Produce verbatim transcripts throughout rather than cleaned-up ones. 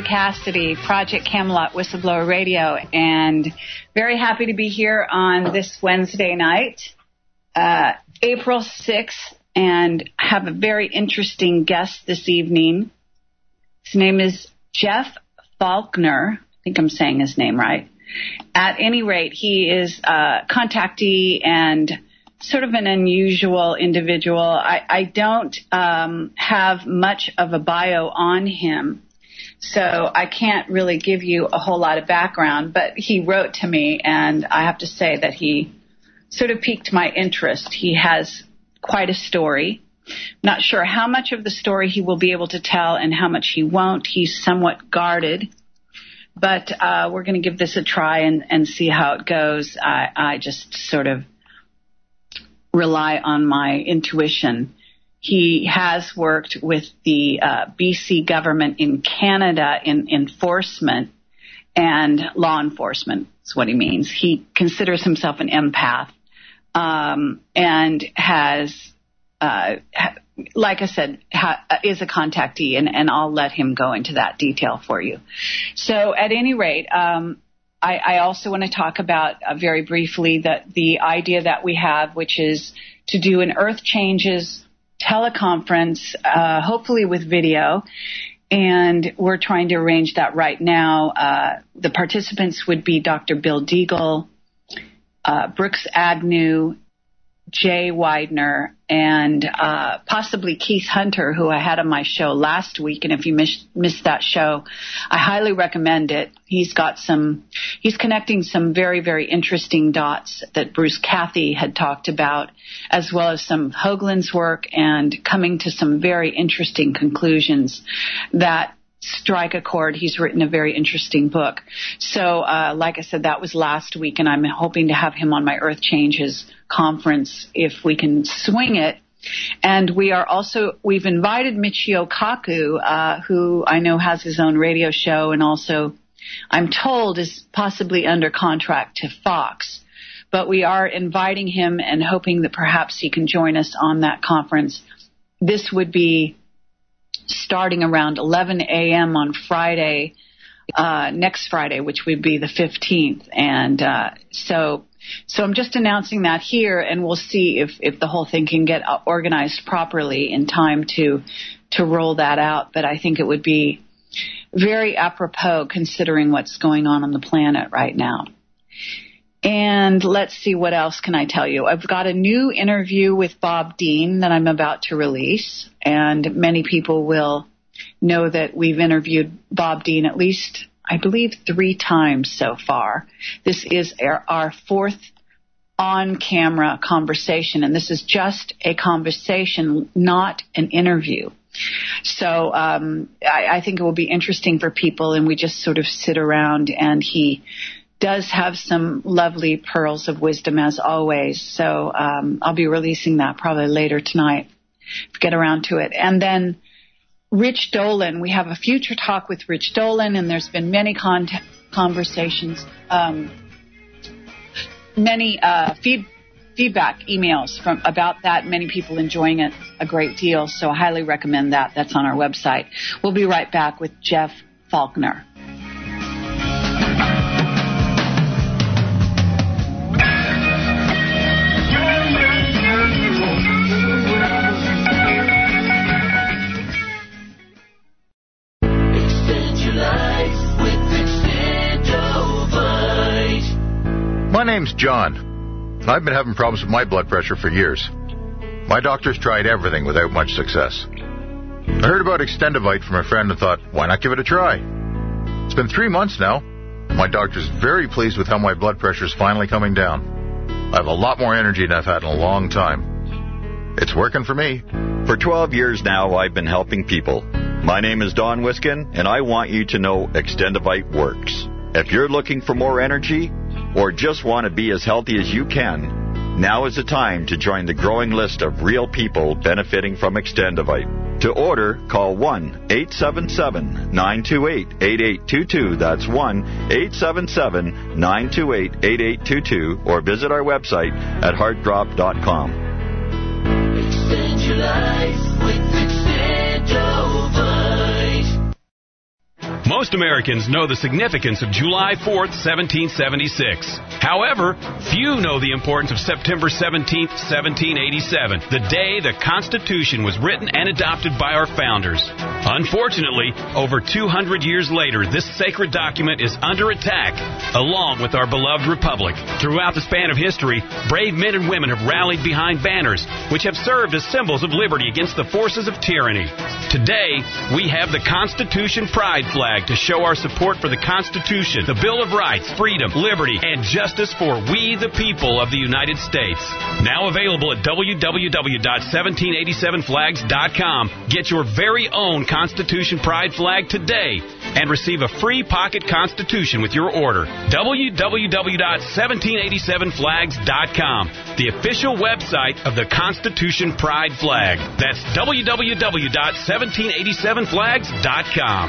Cassidy, Project Camelot Whistleblower Radio, and very happy to be here on this Wednesday night, uh, April sixth, and have a very interesting guest this evening. His name is Jeff Faulkner. I think I'm saying his name right. At any rate, he is a contactee and sort of an unusual individual. I, I don't um, have much of a bio on him, so I can't really give you a whole lot of background, but he wrote to me, and I have to say that he sort of piqued my interest. He has quite a story. Not sure how much of the story he will be able to tell and how much he won't. He's somewhat guarded, but uh, we're going to give this a try and, and see how it goes. I, I just sort of rely on my intuition. He has worked with the uh, B C government in Canada in enforcement and law enforcement is what he means. He considers himself an empath um, and has, uh, ha- like I said, ha- is a contactee, and, and I'll let him go into that detail for you. So at any rate, um, I, I also want to talk about uh, very briefly that the idea that we have, which is to do an Earth Changes teleconference, uh, hopefully with video, and we're trying to arrange that right now. Uh, the participants would be Doctor Bill Deagle, uh, Brooks Agnew, Jay Widener, and uh, possibly Keith Hunter, who I had on my show last week. And if you miss, missed that show, I highly recommend it. He's got some, he's connecting some very, very interesting dots that Bruce Cathy had talked about, as well as some of Hoagland's work, and coming to some very interesting conclusions that strike a chord. He's written a very interesting book. So, uh, like I said, that was last week, and I'm hoping to have him on my Earth Changes conference if we can swing it. And we are also, we've invited Michio Kaku, uh, who I know has his own radio show and also, I'm told, is possibly under contract to Fox. But we are inviting him and hoping that perhaps he can join us on that conference. This would be starting around eleven a.m. on Friday, uh, next Friday, which would be the fifteenth. And uh, so so I'm just announcing that here, and we'll see if, if the whole thing can get organized properly in time to to roll that out. But I think it would be very apropos considering what's going on on the planet right now. And let's see, what else can I tell you? I've got a new interview with Bob Dean that I'm about to release, and many people will know that we've interviewed Bob Dean at least, I believe, three times so far. This is our, our fourth on-camera conversation, and this is just a conversation, not an interview. So um, I, I think it will be interesting for people, and we just sort of sit around, and he does have some lovely pearls of wisdom, as always. So um, I'll be releasing that probably later tonight, if we get around to it. And then Rich Dolan, we have a future talk with Rich Dolan, and there's been many con- conversations, um, many uh, feed- feedback emails from about that, many people enjoying it a great deal. So I highly recommend that. That's on our website. We'll be right back with Jeff Faulkner. My name's John. I've been having problems with my blood pressure for years. My doctor's tried everything without much success. I heard about Extendivite from a friend and thought, why not give it a try? It's been three months now. My doctor's very pleased with how my blood pressure's finally coming down. I have a lot more energy than I've had in a long time. It's working for me. For twelve years now, I've been helping people. My name is Don Wiskin, and I want you to know Extendivite works. If you're looking for more energy, or just want to be as healthy as you can, now is the time to join the growing list of real people benefiting from Extendivite. To order, call one eight seven seven, nine two eight, eight eight two two. That's one eight seven seven, nine two eight, eight eight two two, or visit our website at heart drop dot com. Extend your life with Extendivite. Most Americans know the significance of July fourth, seventeen seventy-six. However, few know the importance of September seventeenth, seventeen eighty-seven, the day the Constitution was written and adopted by our founders. Unfortunately, over two hundred years later, this sacred document is under attack, along with our beloved republic. Throughout the span of history, brave men and women have rallied behind banners, which have served as symbols of liberty against the forces of tyranny. Today, we have the Constitution Pride Flag to show our support for the Constitution, the Bill of Rights, freedom, liberty, and justice for we the people of the United States. Now available at w w w dot seventeen eighty-seven flags dot com. Get your very own Constitution Pride Flag today and receive a free pocket Constitution with your order. w w w dot seventeen eighty-seven flags dot com, the official website of the Constitution Pride Flag. That's w w w dot seventeen eighty-seven flags dot com.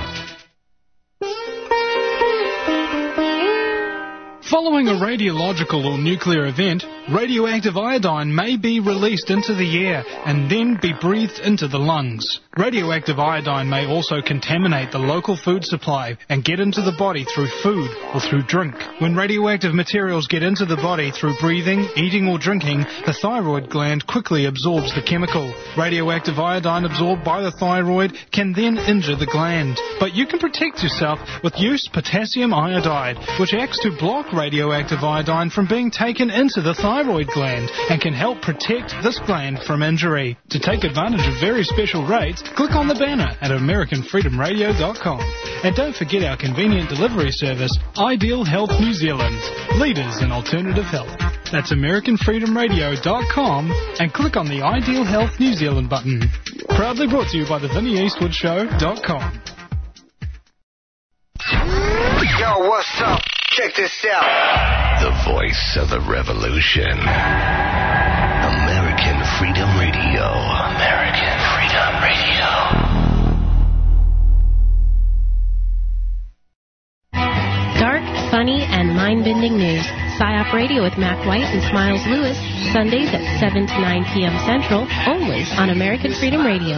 Following a radiological or nuclear event, radioactive iodine may be released into the air and then be breathed into the lungs. Radioactive iodine may also contaminate the local food supply and get into the body through food or through drink. When radioactive materials get into the body through breathing, eating or drinking, the thyroid gland quickly absorbs the chemical. Radioactive iodine absorbed by the thyroid can then injure the gland. But you can protect yourself with use potassium iodide, which acts to block radioactive iodine from being taken into the thyroid gland and can help protect this gland from injury. To take advantage of very special rates, click on the banner at american freedom radio dot com. And don't forget our convenient delivery service, Ideal Health New Zealand, leaders in alternative health. That's american freedom radio dot com and click on the Ideal Health New Zealand button. Proudly brought to you by the Vinnie Eastwood Show dot com. Yo, what's up? Check this out. The voice of the revolution. American Freedom Radio. American Freedom Radio. Dark, funny, and mind-bending news. PSYOP Radio with Mac White and Smiles Lewis. Sundays at seven to nine p.m. Central, only on American Freedom Radio.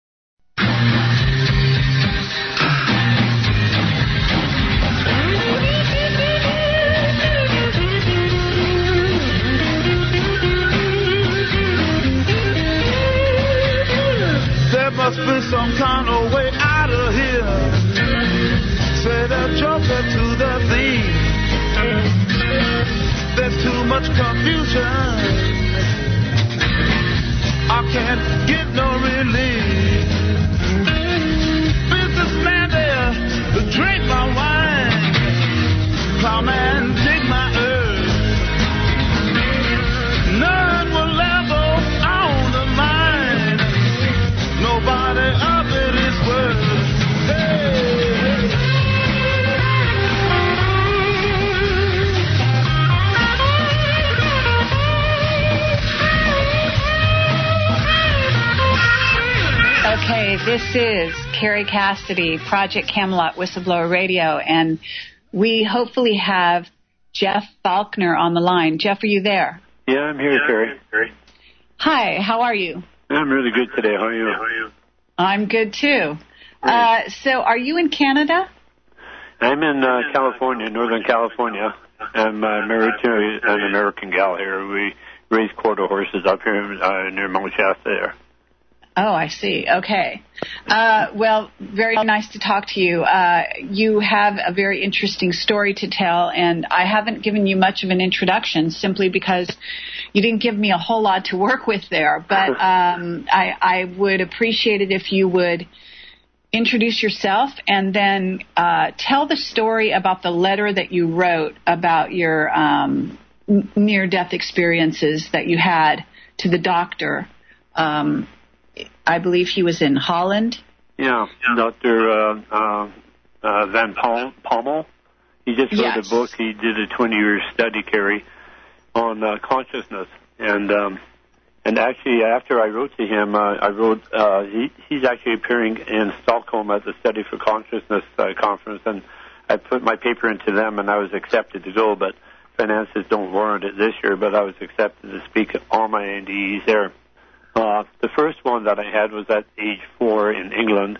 Must be some kind of way out of here. Say the joker to the thief. There's too much confusion. I can't get no relief. Businessman there to drink my wine. Plowman dig my earth. None will level on the mine. Nobody of it is worth. Hey, hey. Okay, this is Carrie Cassidy, Project Camelot Whistleblower Radio, and we hopefully have Jeff Faulkner on the line. Jeff, are you there? Yeah, I'm here, Carrie. Hi, how are you? I'm really good today. How are you? How are you? I'm good, too. Uh, so are you in Canada? I'm in uh, California, Northern California. I'm uh, married to an American gal here. We raise quarter horses up here uh, near Mount Shasta there. Oh, I see. Okay. Uh, well, very nice to talk to you. Uh, you have a very interesting story to tell, and I haven't given you much of an introduction simply because you didn't give me a whole lot to work with there. But um, I, I would appreciate it if you would introduce yourself and then uh, tell the story about the letter that you wrote about your um, near-death experiences that you had to the doctor. Um I believe he was in Holland. Yeah, Doctor Uh, uh, uh, Van Pal- Pommel. He just wrote yes. a book. He did a twenty-year study, Carrie, on uh, consciousness. And um, and actually, after I wrote to him, uh, I wrote. Uh, he, he's actually appearing in Stockholm at the Study for Consciousness uh, conference, and I put my paper into them, and I was accepted to go. But finances don't warrant it this year. But I was accepted to speak at all my N D Es there. Uh, the first one that I had was at age four in England.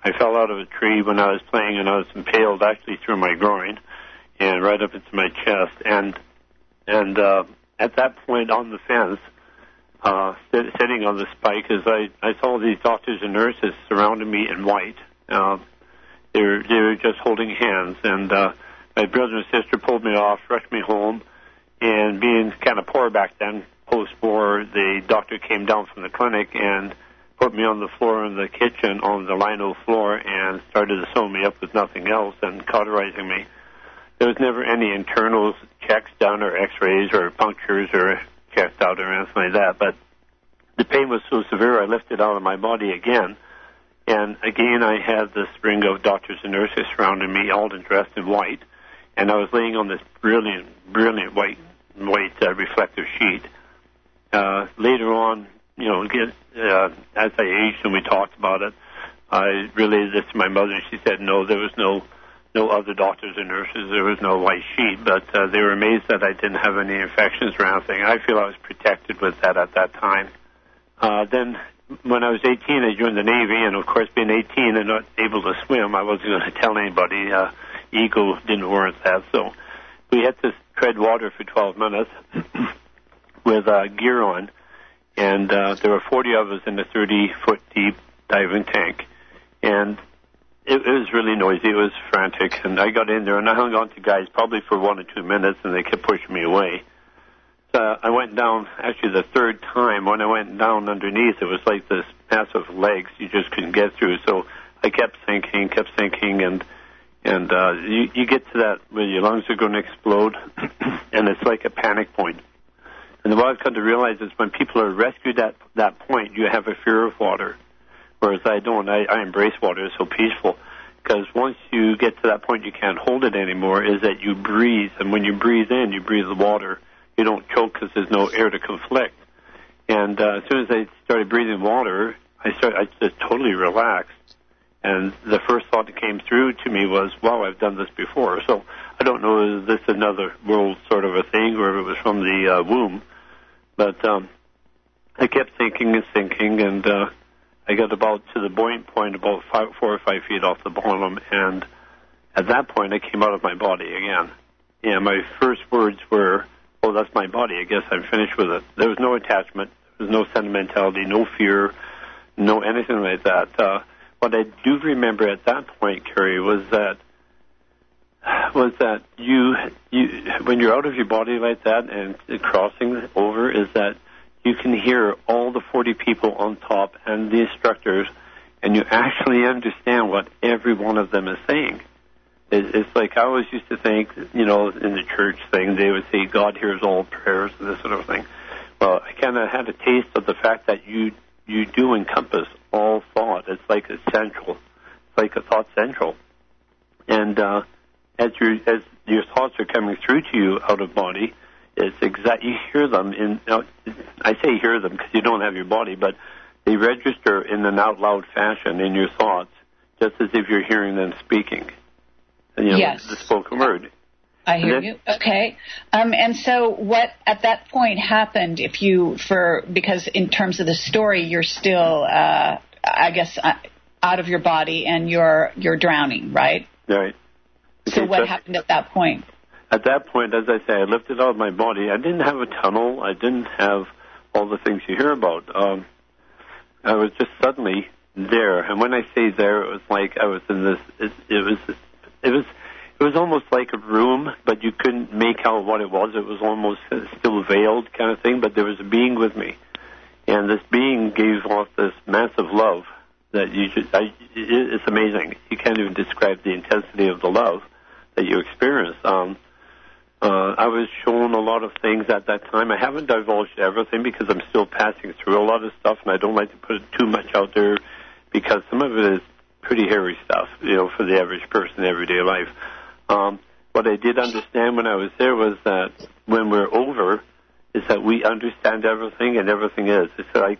I fell out of a tree when I was playing, and I was impaled actually through my groin and right up into my chest. And and uh, at that point on the fence, uh, sit, sitting on the spike, as I, I saw these doctors and nurses surrounding me in white. Uh, they were they were just holding hands, and uh, my brother and sister pulled me off, rushed me home, and being kind of poor back then, post-war, the doctor came down from the clinic and put me on the floor in the kitchen on the lino floor and started to sew me up with nothing else and cauterizing me. There was never any internal checks done or x-rays or punctures or checked out or anything like that, but the pain was so severe I lifted out of my body again. And again, I had this ring of doctors and nurses surrounding me, all dressed in white, and I was laying on this brilliant, brilliant white, white uh, reflective sheet. Uh, later on, you know, get, uh, as I aged and we talked about it, I relayed this to my mother, and she said, no, there was no no other doctors or nurses, there was no white sheet, but uh, they were amazed that I didn't have any infections or anything. I feel I was protected with that at that time. Uh, then when I was eighteen, I joined the Navy, and of course, being eighteen and not able to swim, I wasn't going to tell anybody. Uh, ego didn't warrant that, so we had to tread water for twelve minutes with uh, gear on, and uh, there were forty of us in a thirty-foot deep diving tank, and it, it was really noisy. It was frantic, and I got in there, and I hung on to guys probably for one or two minutes, and they kept pushing me away. So I went down, actually the third time. When I went down underneath, it was like this massive legs you just couldn't get through. So I kept sinking, kept sinking, and and uh, you, you get to that where your lungs are going to explode, and it's like a panic point. And what I've come to realize is when people are rescued at that point, you have a fear of water, whereas I don't. I, I embrace water. It's so peaceful, because once you get to that point you can't hold it anymore, is that you breathe, and when you breathe in, you breathe the water. You don't choke because there's no air to conflict. And uh, as soon as I started breathing water, I started, I just totally relaxed. And the first thought that came through to me was, wow, I've done this before. So I don't know if this is another world sort of a thing or if it was from the uh, womb. But um, I kept thinking and thinking, and uh, I got about to the buoyant point about five, four or five feet off the bottom. And at that point, I came out of my body again. And my first words were, oh, that's my body. I guess I'm finished with it. There was no attachment. There was no sentimentality, no fear, no anything like that. Uh, what I do remember at that point, Kerry, was that was that you you when you're out of your body like that and crossing over, is that you can hear all the forty people on top and the instructors, and you actually understand what every one of them is saying. It's like I always used to think, you know, in the church thing, they would say, God hears all prayers and this sort of thing. Well, I kind of had a taste of the fact that you you do encompass all thought. It's like a central. It's like a thought central. And uh, as, your, as your thoughts are coming through to you out of body, it's exact. You hear them. In, now, I say hear them because you don't have your body, but they register in an out loud fashion in your thoughts, just as if you're hearing them speaking. You know, yes. The spoken word. I hear then, you. Okay. Um, and so what at that point happened if you, for, because in terms of the story, you're still, uh, I guess, uh, out of your body and you're, you're drowning, right? Right. Okay, so what so happened at that point? At that point, as I say, I lifted out of my body. I didn't have a tunnel. I didn't have all the things you hear about. Um, I was just suddenly there. And when I say there, it was like I was in this, it, it was It was it was almost like a room, but you couldn't make out what it was. It was almost still veiled kind of thing, but there was a being with me. And this being gave off this massive love that you just, I, it's amazing. You can't even describe the intensity of the love that you experience. Um, uh, I was shown a lot of things at that time. I haven't divulged everything because I'm still passing through a lot of stuff, and I don't like to put too much out there because some of it is pretty hairy stuff, you know, for the average person in everyday life. Um, what I did understand when I was there was that when we're over, is that we understand everything and everything is. It's like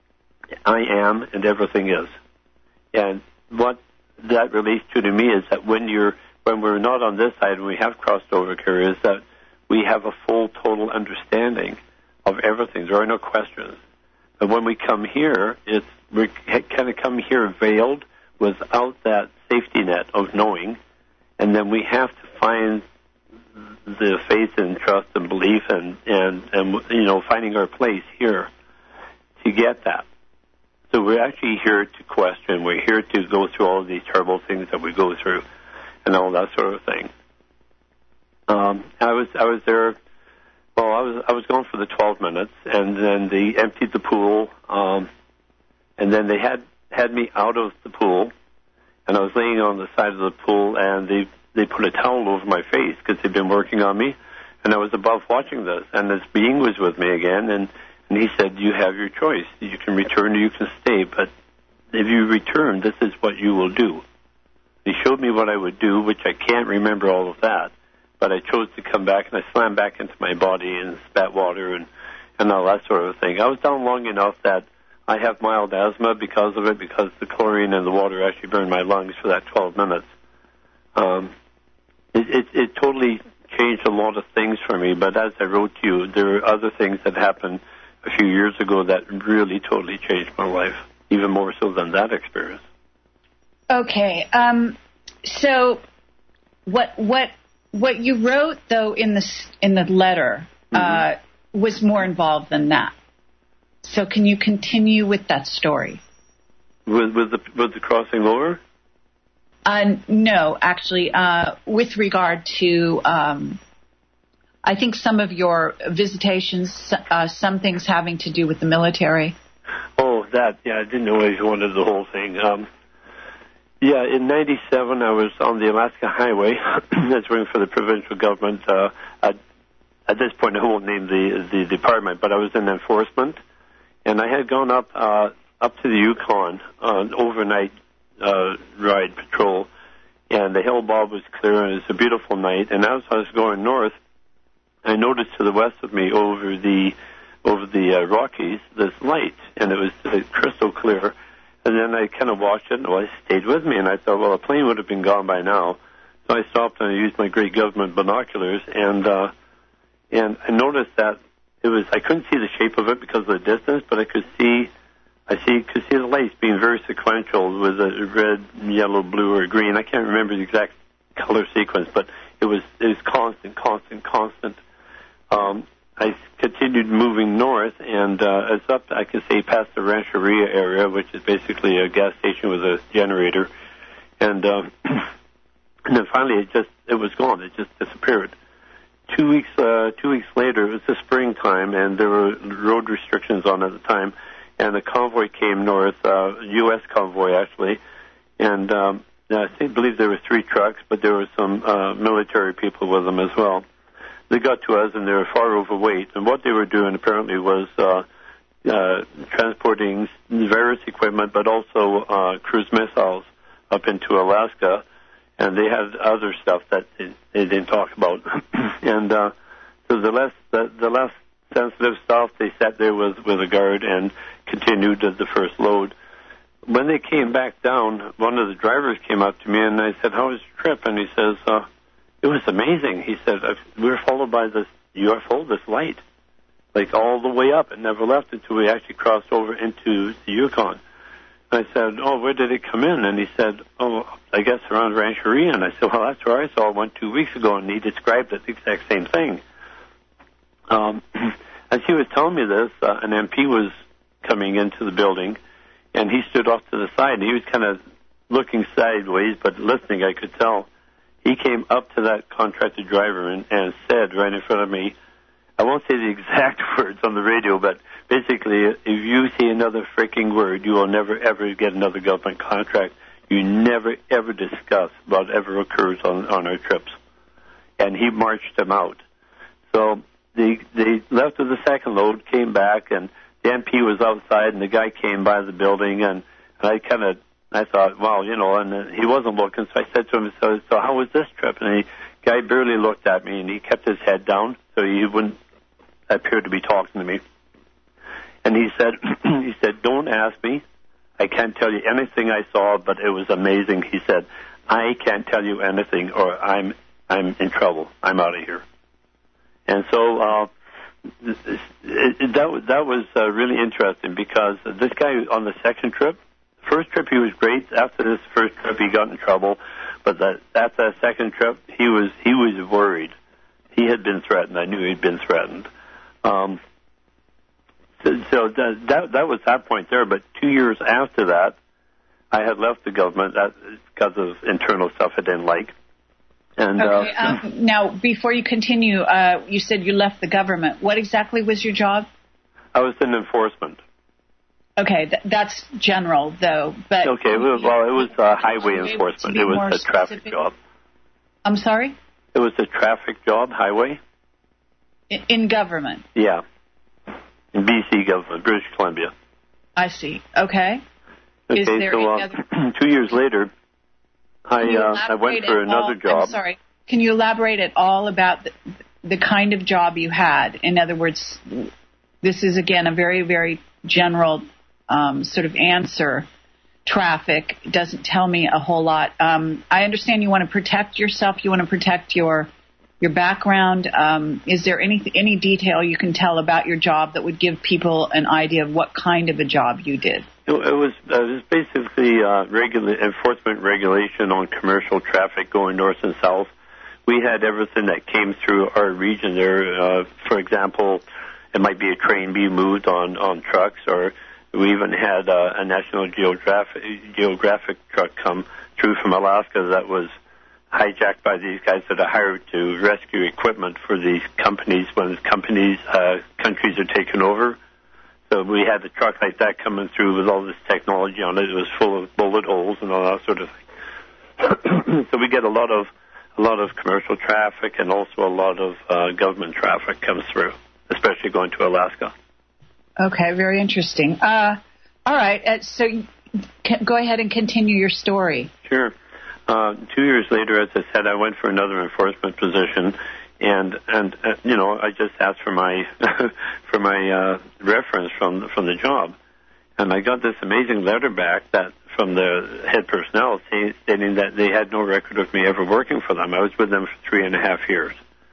I am and everything is. And what that relates to to me is that when you're when we're not on this side and we have crossed over, Kerry, is that we have a full, total understanding of everything. There are no questions. But when we come here, it's we kind of come here veiled without that safety net of knowing, and then we have to find the faith and trust and belief and, and, and you know, finding our place here to get that. So we're actually here to question. We're here to go through all of these terrible things that we go through and all that sort of thing. Um, I was I was there, well, I was I was gone for the twelve minutes, and then they emptied the pool, um, and then they had, had me out of the pool, and I was laying on the side of the pool, and they they put a towel over my face because they'd been working on me, and I was above watching this, and this being was with me again, and, and he said, you have your choice. You can return or you can stay, but if you return, this is what you will do. He showed me what I would do, which I can't remember all of that, but I chose to come back, and I slammed back into my body and spat water and, and all that sort of thing. I was down long enough that I have mild asthma because of it, because the chlorine in the water actually burned my lungs for that twelve minutes. Um, It, it, it totally changed a lot of things for me, but as I wrote to you, there are other things that happened a few years ago that really totally changed my life, even more so than that experience. Okay, um, so what what what you wrote though in the in the letter uh, mm-hmm. was more involved than that. So can you continue with that story? With with the with the crossing over? Uh, no, actually, uh, with regard to, um, I think some of your visitations, uh, some things having to do with the military. Oh, that, yeah, I didn't know if you wanted the whole thing. Um, yeah, in ninety-seven, I was on the Alaska Highway. I was working for the provincial government. Uh, at, at this point, I won't name the, the department, but I was in enforcement. And I had gone up uh, up to the Yukon on uh, overnight Uh, ride patrol, and the hill bob was clear, and it was a beautiful night. And as I was going north, I noticed to the west of me, over the over the uh, Rockies, this light, and it was uh, crystal clear. And then I kind of watched it, and well, it stayed with me, and I thought, well, a plane would have been gone by now. So I stopped and I used my great government binoculars, and uh, and I noticed that it was, I couldn't see the shape of it because of the distance, but I could see. I see, could see the lights being very sequential with a red, yellow, blue, or green. I can't remember the exact color sequence, but it was it was constant, constant, constant. Um, I continued moving north, and uh, it's up, I could say, past the Rancheria area, which is basically a gas station with a generator. And, uh, and then finally, it just it was gone. It just disappeared. Two weeks, uh, two weeks later, it was the springtime, and there were road restrictions on at the time. And a convoy came north, uh, U S convoy actually, and um, I think believe there were three trucks, but there were some uh, military people with them as well. They got to us, and they were far overweight. And what they were doing apparently was uh, uh, transporting various equipment, but also uh, cruise missiles up into Alaska. And they had other stuff that they, they didn't talk about. and uh, so the less the, the less sensitive stuff, they sat there with with a guard and continued at the first load. When they came back down, one of the drivers came up to me, and I said, how was your trip? And he says, uh, it was amazing. He said, we were followed by this U F O, this light, like all the way up. It never left until we actually crossed over into the Yukon. And I said, oh, where did it come in? And he said, oh, I guess around Rancheria. And I said, well, that's where I saw it one two weeks ago, and he described it the exact same thing. Um, as he was telling me this, uh, an M P was coming into the building, and he stood off to the side, and he was kind of looking sideways, but listening, I could tell. He came up to that contracted driver and, and said right in front of me, I won't say the exact words on the radio, but basically, if you say another freaking word, you will never, ever get another government contract. You never, ever discuss whatever occurs on, on our trips. And he marched them out. So they, they left with the second load, came back, and the M P was outside, and the guy came by the building, and, and I kind of, I thought, wow, you know, and uh, he wasn't looking, so I said to him, so, so how was this trip? And the guy barely looked at me, and he kept his head down, so he wouldn't appear to be talking to me. And he said, he said, don't ask me. I can't tell you anything I saw, but it was amazing. He said, I can't tell you anything, or I'm, I'm in trouble. I'm out of here. And so, uh, It, it, that, that was uh, really interesting because this guy on the second trip, first trip he was great. After this first trip, he got in trouble. But that, after that second trip, he was he was worried. He had been threatened. I knew he'd been threatened. Um, so so that, that that was that point there. But two years after that, I had left the government that, because of internal stuff I didn't like. And okay. uh, Um, now, before you continue, uh, you said you left the government. What exactly was your job? I was in enforcement. Okay, th- that's general, though. But okay, well, well it was uh, highway enforcement. It was a traffic specific? job. I'm sorry? It was a traffic job, highway. In, in government? Yeah. In B C government, British Columbia. I see. Okay. Okay, Is there so any uh, other... two years later, I uh, I went for another all, job. I'm sorry. Can you elaborate at all about the, the kind of job you had? In other words, this is, again, a very, very general um, sort of answer. Traffic doesn't tell me a whole lot. Um, I understand you want to protect yourself. You want to protect your your background. Um, is there any any detail you can tell about your job that would give people an idea of what kind of a job you did? It was, uh, it was basically uh, regula- enforcement regulation on commercial traffic going north and south. We had everything that came through our region there. Uh, for example, it might be a train being moved on, on trucks, or we even had uh, a National Geographic, Geographic truck come through from Alaska that was hijacked by these guys that are hired to rescue equipment for these companies when companies, uh, countries are taken over. So we had a truck like that coming through with all this technology on it. It was full of bullet holes and all that sort of thing. So we get a lot of a lot of commercial traffic and also a lot of uh, government traffic comes through, especially going to Alaska. Okay, very interesting. Uh, all right, uh, so c- go ahead and continue your story. Sure. Uh, two years later, as I said, I went for another enforcement position. And and uh, you know, I just asked for my for my uh, reference from from the job, and I got this amazing letter back that from the head personnel say, stating that they had no record of me ever working for them. I was with them for three and a half years,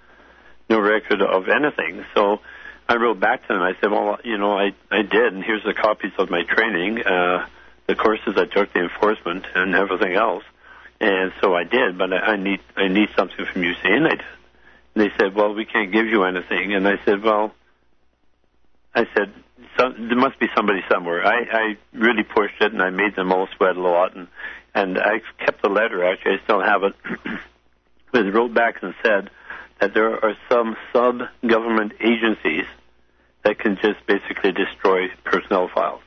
no record of anything. So I wrote back to them. I said, well, you know, I I did, and here's the copies of my training, uh, the courses I took, the enforcement, and everything else. And so I did, but I, I need I need something from you saying I did. They said, well, we can't give you anything. And I said, well, I said, some, there must be somebody somewhere. I, I really pushed it, and I made them all sweat a lot. And, and I kept the letter, actually. I still have it. But they wrote back and said that there are some sub-government agencies that can just basically destroy personnel files.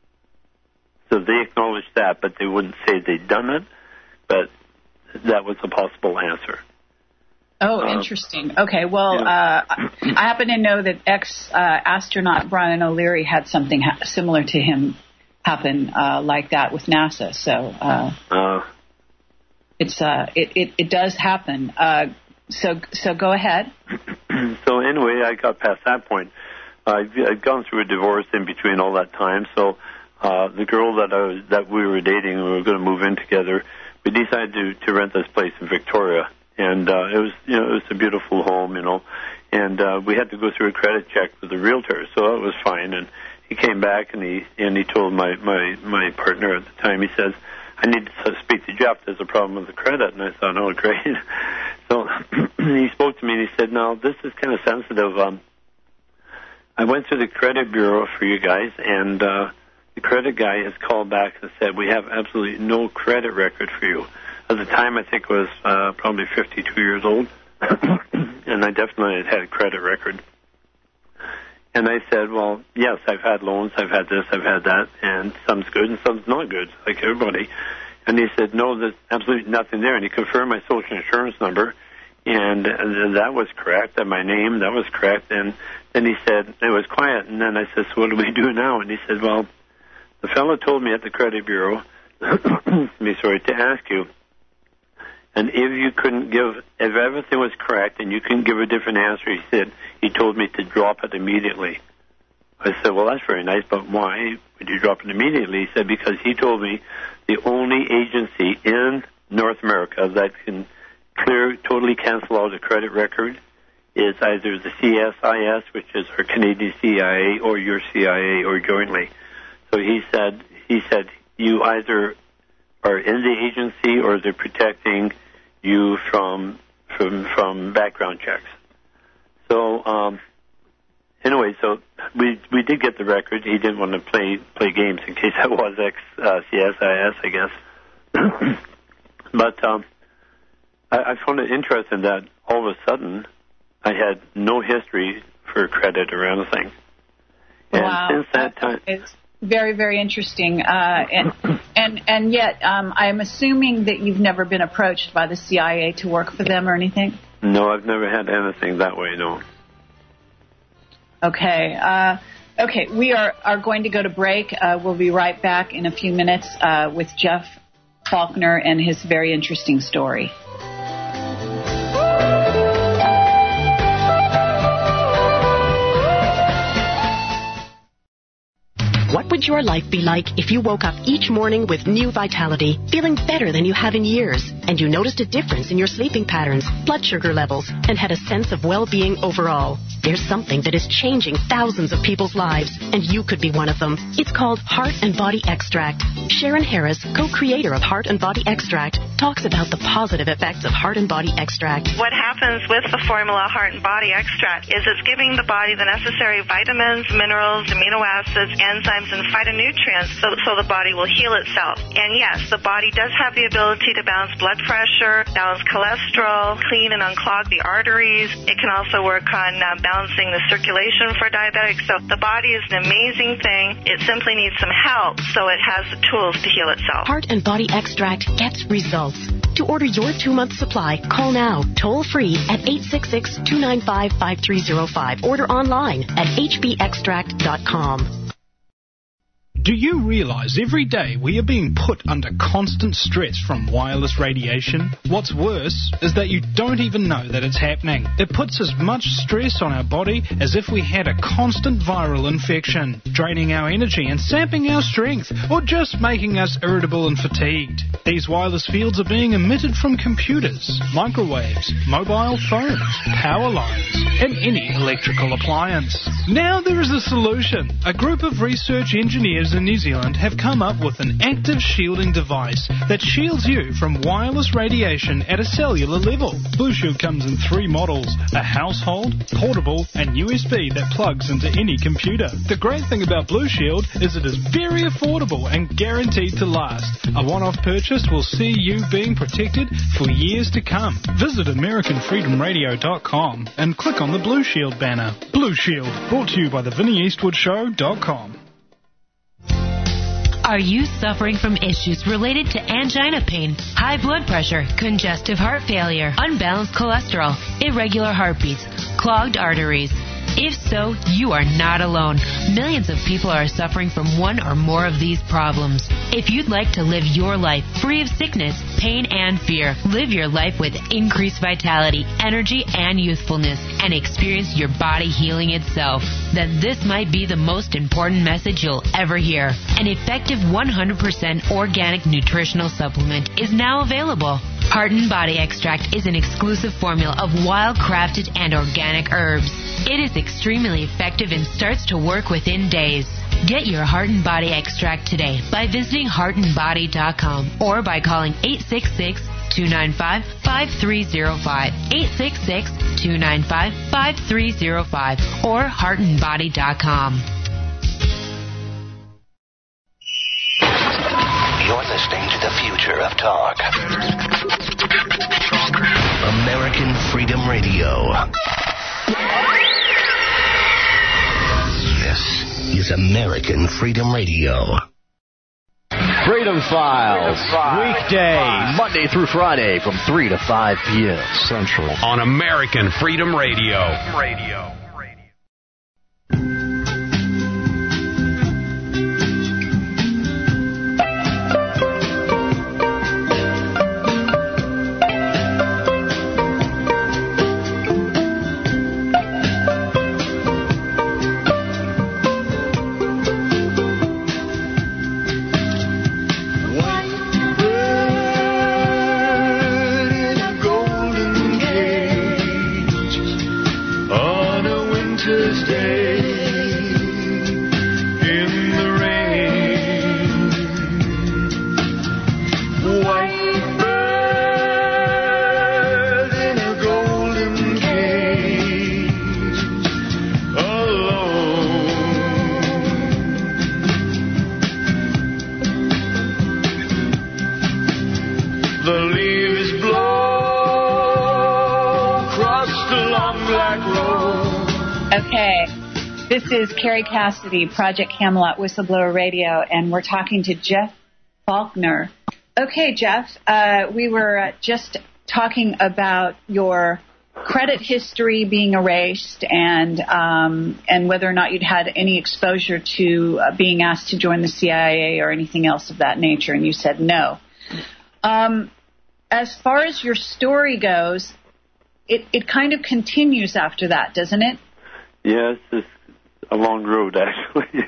So they acknowledged that, but they wouldn't say they'd done it. But that was a possible answer. Oh, interesting. Okay, well, yeah. uh, I happen to know that ex-astronaut uh, Brian O'Leary had something ha- similar to him happen uh, like that with NASA. So uh, uh. it's uh, it, it it does happen. Uh, so so go ahead. So anyway, I got past that point. I've, I've gone through a divorce in between all that time. So uh, the girl that I was that we were dating, we were going to move in together. We decided to to rent this place in Victoria. And uh, it was, you know, it was a beautiful home, you know, and uh, we had to go through a credit check with the realtor, so it was fine. And he came back and he and he told my my my partner at the time. He says, "I need to speak to Jeff. There's a problem with the credit." And I thought, "Oh, great." So he spoke to me and he said, "No, this is kind of sensitive. Um, I went through the credit bureau for you guys, and uh, the credit guy has called back and said we have absolutely no credit record for you." At the time, I think I was uh, probably fifty-two years old, and I definitely had had a credit record. And I said, well, yes, I've had loans, I've had this, I've had that, and some's good and some's not good, like everybody. And he said, no, there's absolutely nothing there. And he confirmed my social insurance number, and that was correct, and my name, that was correct. And then he said, it was quiet, and then I said, so what do we do now? And he said, well, the fellow told me at the credit bureau, me sorry, to ask you, and if you couldn't give, if everything was correct and you couldn't give a different answer, he said, he told me to drop it immediately. I said, well, that's very nice, but why would you drop it immediately? He said, because he told me the only agency in North America that can clear, totally cancel out a credit record is either the C S I S, which is our Canadian C I A, or your C I A, or jointly. So he said, he said you either are in the agency or they're protecting you from from from background checks. So um, anyway, so we we did get the record. He didn't want to play play games in case I was ex uh, C S I S, I guess. But um, I, I found it interesting that all of a sudden I had no history for credit or anything. And wow. since that time, it's very, very interesting. Uh, and and and yet, um, I'm assuming that you've never been approached by the C I A to work for them or anything. No, I've never had anything that way. No. Okay. Uh, okay. We are are going to go to break. Uh, we'll be right back in a few minutes uh, with Jeff Faulkner and his very interesting story. What would your life be like if you woke up each morning with new vitality, feeling better than you have in years, and you noticed a difference in your sleeping patterns, blood sugar levels, and had a sense of well-being overall? There's something that is changing thousands of people's lives, and you could be one of them. It's called Heart and Body Extract. Sharon Harris, co-creator of Heart and Body Extract, talks about the positive effects of Heart and Body Extract. What happens with the formula Heart and Body Extract is it's giving the body the necessary vitamins, minerals, amino acids, enzymes, and phytonutrients so, so the body will heal itself. And yes, the body does have the ability to balance blood pressure, balance cholesterol, clean and unclog the arteries. It can also work on uh, balancing the circulation for diabetics. So the body is an amazing thing. It simply needs some help so it has the tools to heal itself. Heart and Body Extract gets results. To order your two-month supply, call now, toll-free at eight six six, two nine five, five three zero five. Order online at h b extract dot com. Do you realize every day we are being put under constant stress from wireless radiation? What's worse is that you don't even know that it's happening. It puts as much stress on our body as if we had a constant viral infection, draining our energy and sapping our strength, or just making us irritable and fatigued. These wireless fields are being emitted from computers, microwaves, mobile phones, power lines, and any electrical appliance. Now there is a solution. A group of research engineers in New Zealand have come up with an active shielding device that shields you from wireless radiation at a cellular level. Blue Shield comes in three models, a household, portable, and U S B that plugs into any computer. The great thing about Blue Shield is it is very affordable and guaranteed to last. A one-off purchase will see you being protected for years to come. Visit American Freedom Radio dot com and click on the Blue Shield banner. Blue Shield, brought to you by the Vinnie Eastwood Show dot com. Are you suffering from issues related to angina pain, high blood pressure, congestive heart failure, unbalanced cholesterol, irregular heartbeats, clogged arteries? If so, you are not alone. Millions of people are suffering from one or more of these problems. If you'd like to live your life free of sickness, pain, and fear, live your life with increased vitality, energy, and youthfulness, and experience your body healing itself, then this might be the most important message you'll ever hear. An effective one hundred percent organic nutritional supplement is now available. Heart and Body Extract is an exclusive formula of wild-crafted and organic herbs. It is extremely effective and starts to work within days. Get your Heart and Body Extract today by visiting heart and body dot com or by calling eight six six, two nine five, five three zero five, eight six six, two nine five, five three zero five, or heart and body dot com. You're listening to the future of talk. American Freedom Radio. This is American Freedom Radio. Freedom Files, Freedom Files. Weekday, Monday through Friday from three to five p.m. Central. On American Freedom Radio. Radio. On a black road. Okay. This is Carrie Cassidy, Project Camelot Whistleblower Radio, and we're talking to Jeff Faulkner. Okay, Jeff, uh, we were uh, just talking about your credit history being erased and um, and whether or not you'd had any exposure to uh, being asked to join the C I A or anything else of that nature, and you said no. Um, as far as your story goes, it, it kind of continues after that, doesn't it? Yes, it's a long road, actually.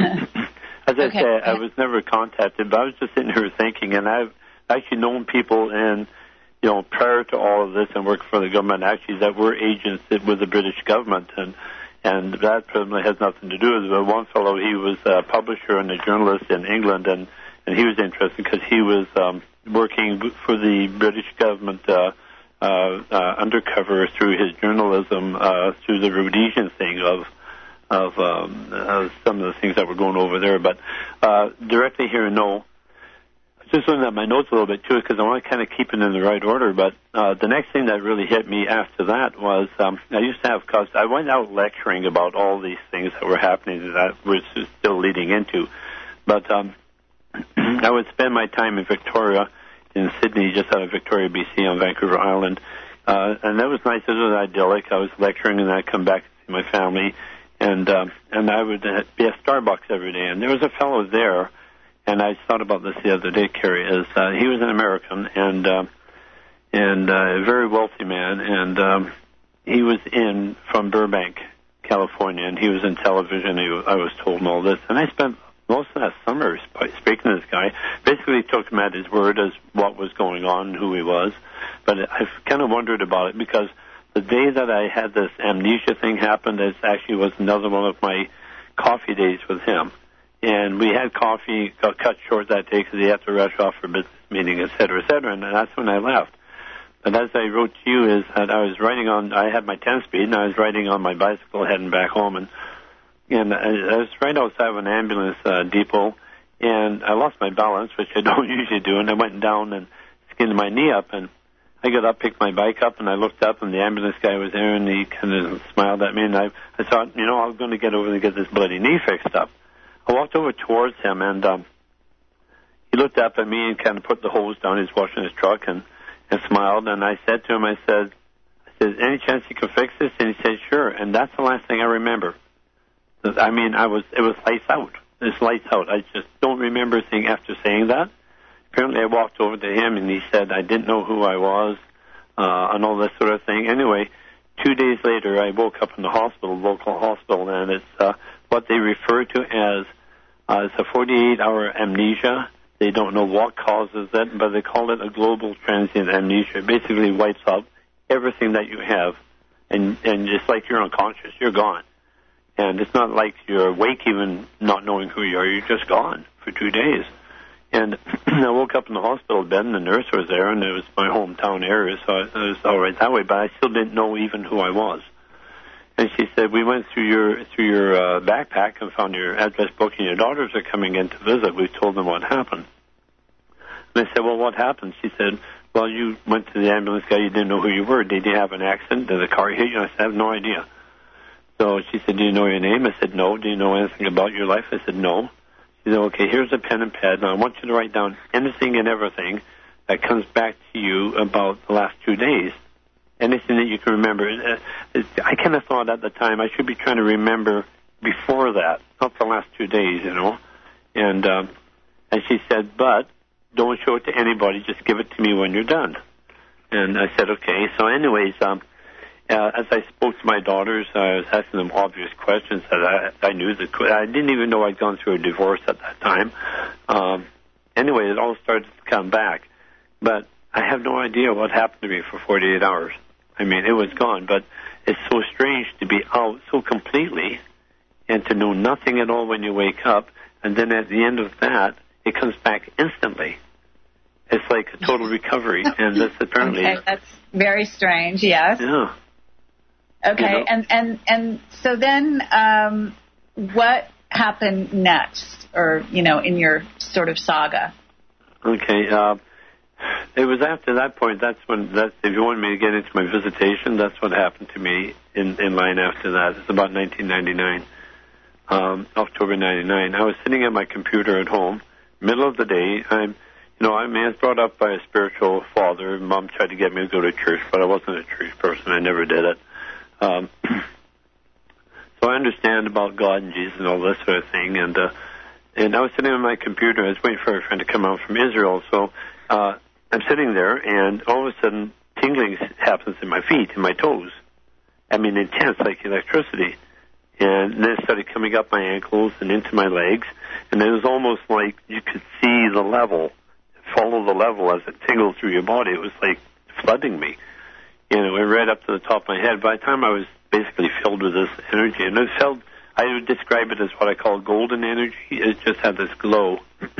As I okay. say, I was never contacted, but I was just sitting here thinking, and I've actually known people in, you know, prior to all of this and worked for the government, actually, that were agents with the British government, and and that probably has nothing to do with it. But one fellow, he was a publisher and a journalist in England, and, and he was interested because he was um, working for the British government uh, uh, uh, undercover through his journalism, uh, through the Rhodesian thing of of um, uh, some of the things that were going over there. But uh, directly here, no. Just looking at my notes a little bit, too, because I want to kind of keep it in the right order. But uh, the next thing that really hit me after that was um, I used to have, because I went out lecturing about all these things that were happening that I was still leading into. But um, I would spend my time in Victoria, in Sydney, just out of Victoria, B C, on Vancouver Island. Uh, and that was nice. It was idyllic. I was lecturing, and then I'd come back to see my family. And um, and I would uh, be at Starbucks every day. And there was a fellow there, and I thought about this the other day, Kerry, is uh, he was an American and uh, and uh, a very wealthy man. And um, he was in from Burbank, California, and he was in television. He was, I was told and all this. And I spent most of that summer speaking to this guy. Basically took him at his word as what was going on and who he was. But I've kind of wondered about it because the day that I had this amnesia thing happen, it actually was another one of my coffee days with him. And we had coffee, got cut short that day because he had to rush off for a business meeting, et cetera, et cetera, and that's when I left. But as I wrote to you, is that I was riding on, I had my ten-speed, and I was riding on my bicycle heading back home, and and I, I was right outside of an ambulance uh, depot, and I lost my balance, which I don't usually do, and I went down and skinned my knee up, and I got up, picked my bike up, and I looked up, and the ambulance guy was there, and he kind of smiled at me, and I, I thought, you know, I was going to get over and get this bloody knee fixed up. I walked over towards him, and um, he looked up at me and kind of put the hose down. He was washing his truck and, and smiled, and I said to him, I said, I said, any chance you can fix this? And he said, sure, and that's the last thing I remember. I mean, I was it was lights out. It's lights out. I just don't remember saying after saying that. Apparently, I walked over to him, and he said I didn't know who I was uh, and all this sort of thing. Anyway, two days later, I woke up in the hospital, local hospital, and it's uh, what they refer to as uh, it's a forty-eight hour amnesia. They don't know what causes it, but they call it a global transient amnesia. It basically wipes out everything that you have, and and just like you're unconscious, you're gone. And it's not like you're awake even not knowing who you are. You're just gone for two days. And I woke up in the hospital bed, and the nurse was there, and it was my hometown area, so it was all right that way. But I still didn't know even who I was. And she said, we went through your through your uh, backpack and found your address book, and your daughters are coming in to visit. We told them what happened. And I said, well, what happened? She said, well, you went to the ambulance guy. You didn't know who you were. Did you have an accident? Did the car hit you? I said, I have no idea. So she said, do you know your name? I said, no. Do you know anything about your life? I said, no. She said, okay, here's a pen and pad. Now I want you to write down anything and everything that comes back to you about the last two days. Anything that you can remember. I kind of thought at the time I should be trying to remember before that, not the last two days, you know. And um, and she said, but don't show it to anybody. Just give it to me when you're done. And I said, okay. So anyways, um, uh, as I spoke to my daughters, I was asking them obvious questions that I, I knew that could. I didn't even know I'd gone through a divorce at that time. Um, anyway, it all started to come back. But I have no idea what happened to me for forty-eight hours. I mean, it was gone. But it's so strange to be out so completely and to know nothing at all when you wake up. And then at the end of that, it comes back instantly. It's like a total recovery. And this apparently... Okay, that's very strange, yes. Yeah. Okay, You know? and, and, and so then um, what happened next, or, you know, in your sort of saga? Okay, uh, It was after that point. That's when. That's if you want me to get into my visitation, that's what happened to me in in line after that. It's about nineteen ninety-nine, um, October ninety-nine. I was sitting at my computer at home, middle of the day. I'm, you know, I mean, I was brought up by a spiritual father. Mom tried to get me to go to church, but I wasn't a church person. I never did it. Um, so I understand about God and Jesus and all this sort of thing. And uh, and I was sitting on my computer. I was waiting for a friend to come out from Israel. So. Uh, I'm sitting there, and all of a sudden, tingling happens in my feet, in my toes. I mean, intense, like electricity. And then it started coming up my ankles and into my legs, and it was almost like you could see the level, follow the level as it tingled through your body. It was like flooding me. And it went right up to the top of my head. By the time I was basically filled with this energy, and it felt, I would describe it as what I call golden energy. It just had this glow,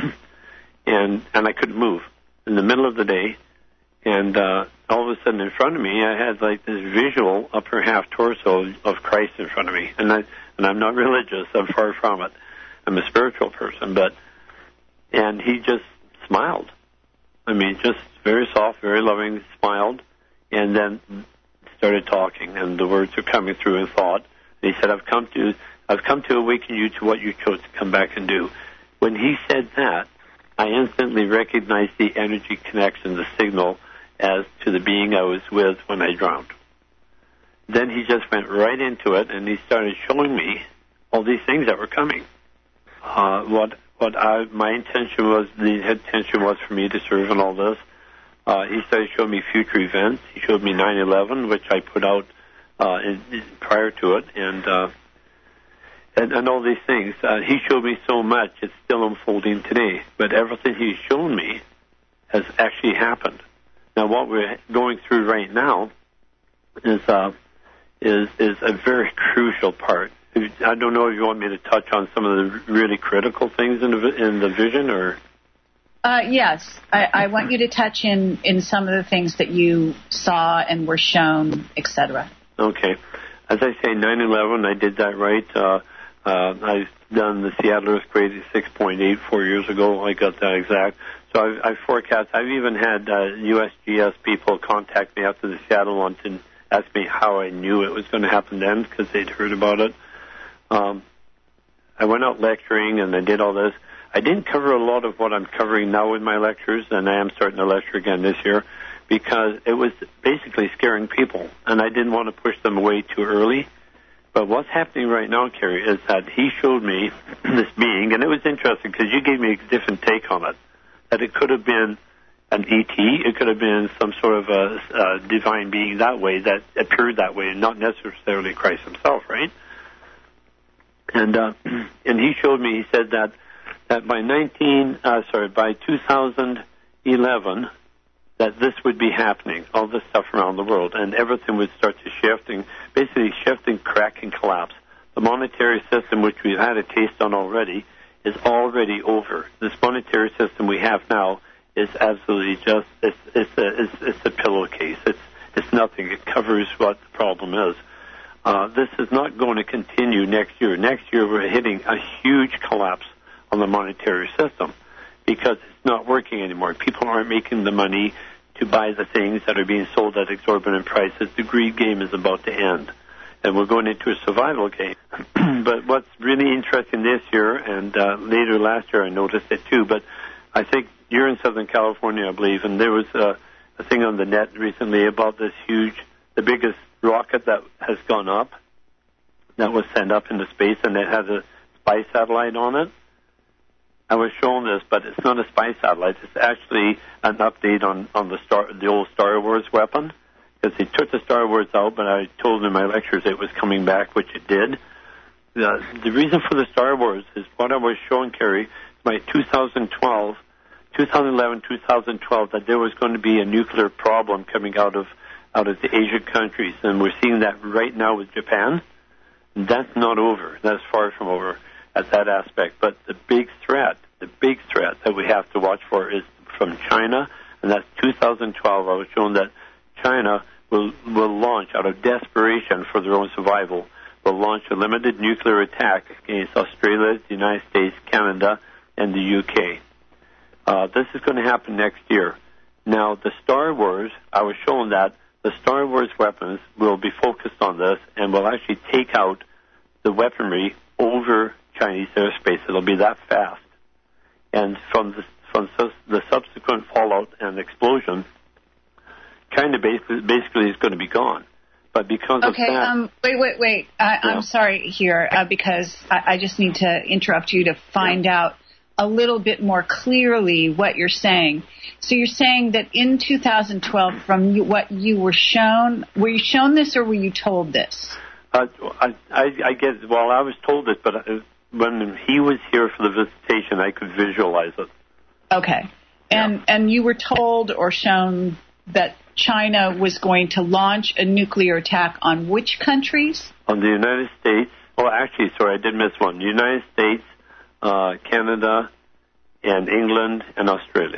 and and I couldn't move. In the middle of the day, and uh, all of a sudden in front of me, I had like this visual upper half torso of Christ in front of me. And, I, and I'm not religious, I'm far from it. I'm a spiritual person, but, and he just smiled. I mean, just very soft, very loving, smiled, and then started talking, and the words are coming through in thought. And he said, I've come to, I've come to awaken you to what you chose to come back and do. When he said that, I instantly recognized the energy connection, the signal, as to the being I was with when I drowned. Then he just went right into it, and he started showing me all these things that were coming. Uh, what what I, my intention was, the intention was for me to serve in all this. Uh, he started showing me future events. He showed me nine eleven, which I put out uh, in, in, prior to it, and... Uh, And, and all these things. Uh, he showed me so much, it's still unfolding today. But everything he's shown me has actually happened. Now, what we're going through right now is uh, is is a very crucial part. I don't know if you want me to touch on some of the really critical things in the, in the vision, or... Uh, yes, I, I want you to touch in, in some of the things that you saw and were shown, et cetera. Okay. As I say, nine eleven, I did that right. Uh, Uh, I've done the Seattle earthquake at six point eight four years ago. I got that exact. So I've, I've forecast. I've even had uh, U S G S people contact me after the Seattle one and ask me how I knew it was going to happen then, because they'd heard about it. Um, I went out lecturing, and I did all this. I didn't cover a lot of what I'm covering now in my lectures, and I am starting to lecture again this year, because it was basically scaring people, and I didn't want to push them away too early. But what's happening right now, Kerry, is that he showed me this being, and it was interesting because you gave me a different take on it, that it could have been an E T, it could have been some sort of a, a divine being that way, that appeared that way, and not necessarily Christ himself, right? And uh, and he showed me, he said that that by nineteen, uh, sorry, by two thousand eleven, that this would be happening, all this stuff around the world, and everything would start to shift, and basically shift and crack and collapse. The monetary system, which we've had a taste on already, is already over. This monetary system we have now is absolutely just, it's, it's, a, it's, it's a pillowcase. It's, it's nothing. It covers what the problem is. Uh, this is not going to continue next year. Next year we're hitting a huge collapse on the monetary system, because it's not working anymore. People aren't making the money to buy the things that are being sold at exorbitant prices. The greed game is about to end, and we're going into a survival game. But what's really interesting this year, and uh, later last year I noticed it too, but I think you're in Southern California, I believe, and there was a, a thing on the net recently about this huge, the biggest rocket that has gone up, that was sent up into space, and it has a spy satellite on it. I was shown this, but it's not a spy satellite. It's actually an update on, on the Star, the old Star Wars weapon, because they took the Star Wars out, but I told them in my lectures it was coming back, which it did. The, the reason for the Star Wars is what I was showing, Kerry, by two thousand twelve, twenty eleven, two thousand twelve, that there was going to be a nuclear problem coming out of out of the Asian countries, and we're seeing that right now with Japan. That's not over. That's far from over at that aspect. But the big threat, the big threat that we have to watch for is from China, and that's two thousand twelve. I was shown that China will will launch, out of desperation for their own survival, will launch a limited nuclear attack against Australia, the United States, Canada, and the U K. Uh, this is going to happen next year. Now, the Star Wars, I was shown that the Star Wars weapons will be focused on this and will actually take out the weaponry over Chinese airspace. It'll be that fast. And from the, from the subsequent fallout and explosion, China basically, basically is going to be gone. But because okay, of that... um, wait, wait, wait. I, yeah. I'm sorry here uh, because I, I just need to interrupt you to find yeah. out a little bit more clearly what you're saying. So you're saying that in two thousand twelve, from you, what you were shown, were you shown this or were you told this? Uh, I, I, I guess, well, I was told it, but when he was here for the visitation, I could visualize it. Okay. And yeah. and you were told or shown that China was going to launch a nuclear attack on which countries? On the United States. Oh, actually, sorry, I did miss one. The United States, uh, Canada, and England, and Australia.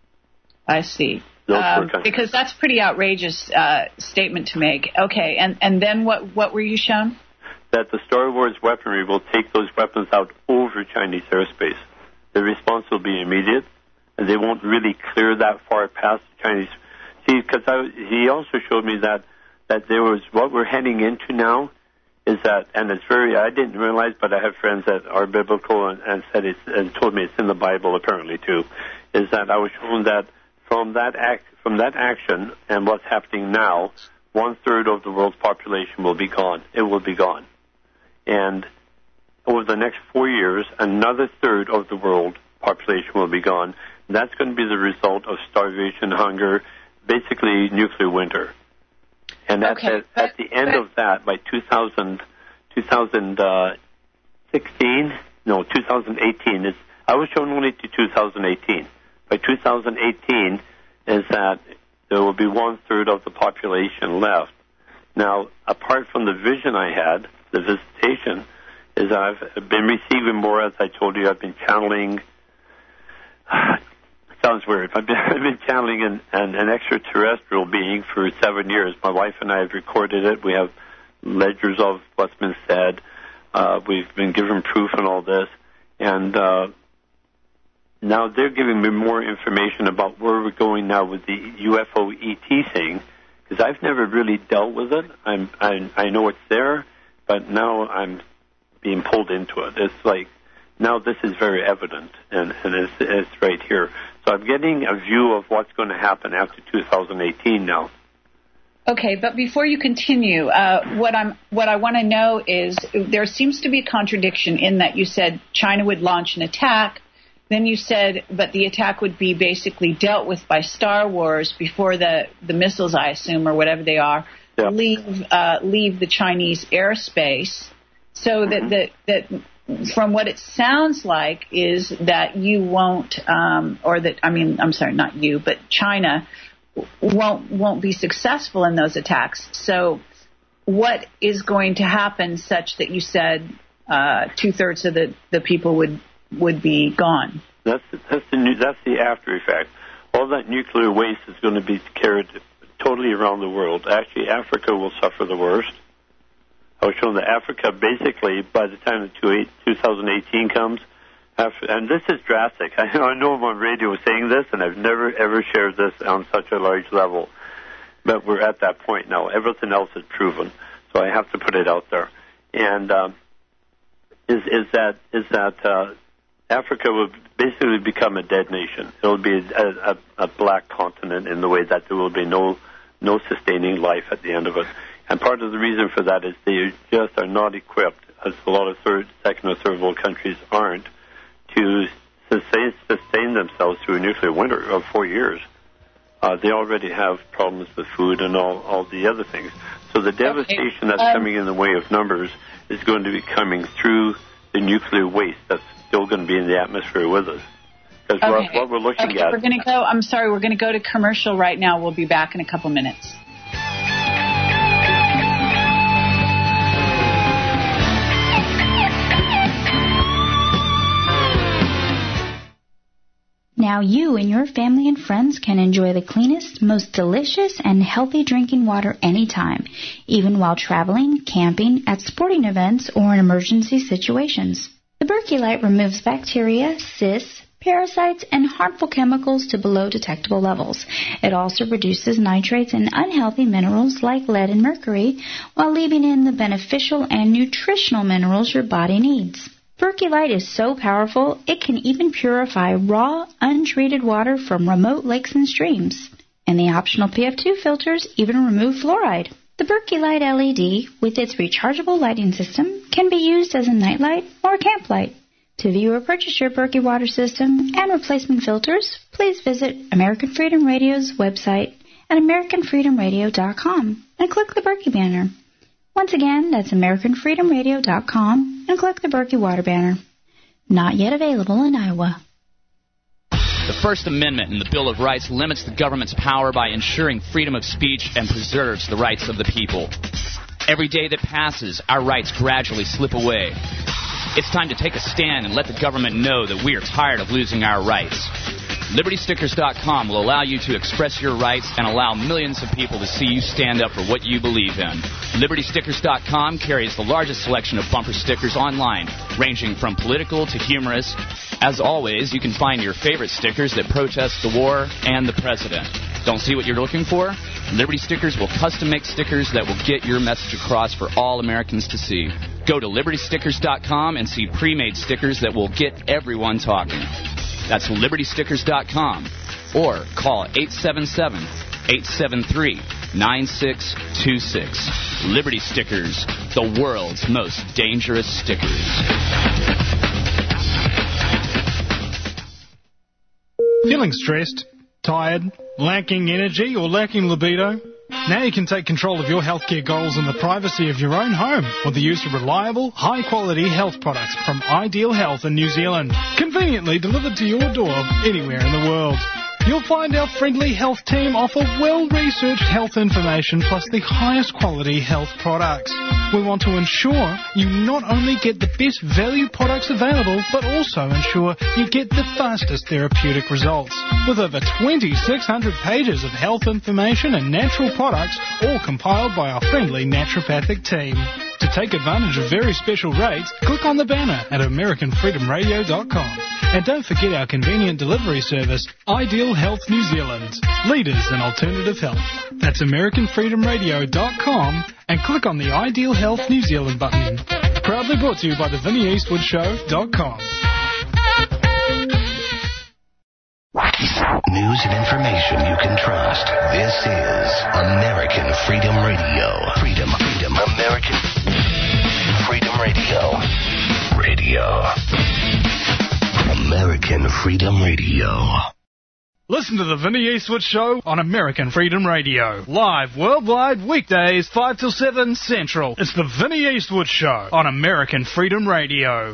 I see. Those um, four because that's a pretty outrageous uh, statement to make. Okay, and, and then what, what were you shown? That the Star Wars weaponry will take those weapons out over Chinese airspace. The response will be immediate, and they won't really clear that far past Chinese. See, because he also showed me that, that there was, what we're heading into now is that, and it's very, I didn't realize, but I have friends that are biblical and, and said it's, and told me it's in the Bible apparently too, is that I was shown that from that act, from that action and what's happening now, one third of the world's population will be gone. It will be gone. And over the next four years, another third of the world population will be gone. And that's going to be the result of starvation, hunger, basically nuclear winter. And at, okay, at, at the end of that, by two thousand, two thousand sixteen, no, two thousand eighteen, is, I was shown only to two thousand eighteen. By two thousand eighteen is that there will be one-third of the population left. Now, apart from the vision I had, the visitation, is I've been receiving more, as I told you, I've been channeling, sounds weird, I've been, I've been channeling an, an, an extraterrestrial being for seven years. My wife and I have recorded it. We have ledgers of what's been said. Uh, we've been given proof and all this. And uh, now they're giving me more information about where we're going now with the U F O E T thing, because I've never really dealt with it. I'm, I, I know it's there, but now I'm being pulled into it. It's like, now this is very evident, and, and it's, it's right here. So I'm getting a view of what's going to happen after two thousand eighteen now. Okay, but before you continue, uh, what I'm what I want to know is there seems to be a contradiction in that you said China would launch an attack, then you said, but the attack would be basically dealt with by Star Wars before the, the missiles, I assume, or whatever they are, yeah. leave uh, leave the Chinese airspace. So mm-hmm. that, that that from what it sounds like is that you won't, um, or that I mean, I'm sorry, not you, but China won't won't be successful in those attacks. So what is going to happen such that you said uh, two-thirds of the, the people would would be gone? That's the, that's the new, that's the after effect. All that nuclear waste is going to be carried totally around the world. Actually, Africa will suffer the worst. I was shown that Africa, basically, by the time the two thousand eighteen comes, and this is drastic. I know I'm on radio saying this, and I've never, ever shared this on such a large level. But we're at that point now. Everything else is proven, so I have to put it out there. And um, is is that is that uh, Africa will basically become a dead nation. It will be a, a, a black continent in the way that there will be no no sustaining life at the end of it. And part of the reason for that is they just are not equipped, as a lot of third, second, or third world countries aren't, to sustain, sustain themselves through a nuclear winter of four years. Uh, they already have problems with food and all, all the other things. So the devastation okay. that's um, coming in the way of numbers is going to be coming through the nuclear waste that's still going to be in the atmosphere with us. Because okay. what, what we're looking okay, at... We're going to go, I'm sorry, we're going to go to commercial right now. We'll be back in a couple minutes. Now you and your family and friends can enjoy the cleanest, most delicious, and healthy drinking water anytime, even while traveling, camping, at sporting events, or in emergency situations. The Berkey Light removes bacteria, cysts, parasites, and harmful chemicals to below detectable levels. It also reduces nitrates and unhealthy minerals like lead and mercury, while leaving in the beneficial and nutritional minerals your body needs. Berkeylight is so powerful, it can even purify raw, untreated water from remote lakes and streams. And the optional P F two filters even remove fluoride. The Berkeylight L E D, with its rechargeable lighting system, can be used as a nightlight or a camp light. To view or purchase your Berkey water system and replacement filters, please visit American Freedom Radio's website at american freedom radio dot com and click the Berkey banner. Once again, that's american freedom radio dot com and click the Berkey water banner. Not yet available in Iowa. The First Amendment in the Bill of Rights limits the government's power by ensuring freedom of speech and preserves the rights of the people. Every day that passes, our rights gradually slip away. It's time to take a stand and let the government know that we are tired of losing our rights. Liberty Stickers dot com will allow you to express your rights and allow millions of people to see you stand up for what you believe in. Liberty Stickers dot com carries the largest selection of bumper stickers online, ranging from political to humorous. As always, you can find your favorite stickers that protest the war and the president. Don't see what you're looking for? Liberty Stickers will custom make stickers that will get your message across for all Americans to see. Go to Liberty Stickers dot com and see pre-made stickers that will get everyone talking. That's Liberty Stickers dot com, or call eight seven seven, eight seven three, nine six two six. Liberty Stickers, the world's most dangerous stickers. Feeling stressed, tired, lacking energy, or lacking libido? Now you can take control of your healthcare goals in the privacy of your own home with the use of reliable, high-quality health products from Ideal Health in New Zealand, conveniently delivered to your door anywhere in the world. You'll find our friendly health team offer well-researched health information plus the highest quality health products. We want to ensure you not only get the best value products available, but also ensure you get the fastest therapeutic results. With over twenty-six hundred pages of health information and natural products, all compiled by our friendly naturopathic team. To take advantage of very special rates, click on the banner at american freedom radio dot com. And don't forget our convenient delivery service, Ideal Health New Zealand, leaders in alternative health. That's american freedom radio dot com and click on the Ideal Health New Zealand button. Proudly brought to you by the Vinnie Eastwood Show dot com. News and information you can trust. This is American Freedom Radio. Freedom, freedom, American Freedom Radio. Radio. American Freedom Radio. Listen to the Vinnie Eastwood Show on American Freedom Radio. Live worldwide weekdays, five till seven Central. It's the Vinnie Eastwood Show on American Freedom Radio.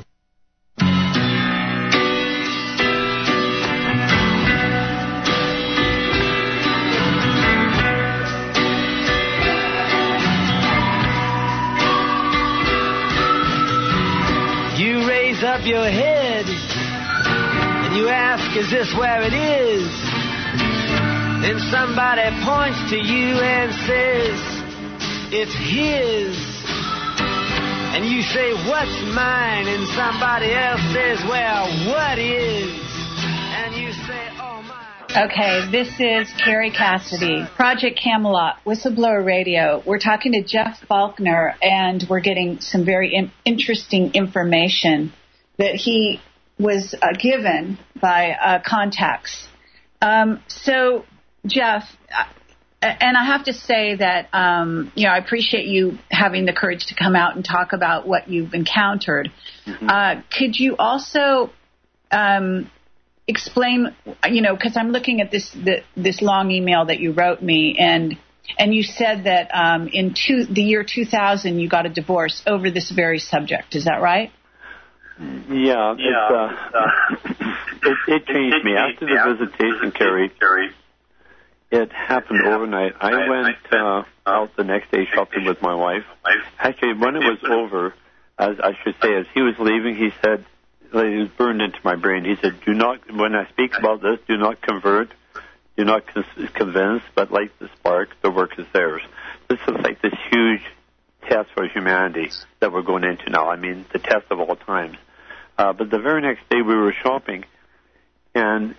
You raise up your head and you ask, is this where it is? Then somebody points to you and says, it's his. And you say, what's mine? And somebody else says, well, what is? And you say, oh my. Okay, this is Carrie Cassidy, Project Camelot, Whistleblower Radio. We're talking to Jeff Faulkner, and we're getting some very in- interesting information that he was uh, given by uh, contacts. Um, so, Jeff, uh, and I have to say that, um, you know, I appreciate you having the courage to come out and talk about what you've encountered. Mm-hmm. Uh, could you also um, explain, you know, because I'm looking at this the, this long email that you wrote me, and and you said that um, in two, the year two thousand you got a divorce over this very subject. Is that right? Yeah, yeah. It's, uh, it, it changed me. After the visitation, Carrie, it happened overnight. I went uh, out the next day shopping with my wife. Actually, when it was over, as I should say, as he was leaving, he said, it was burned into my brain. He said, do not, when I speak about this, do not convert, do not con- convince, but light the spark, the work is theirs. This is like this huge test for humanity that we're going into now. I mean, the test of all times. Uh, but the very next day we were shopping, And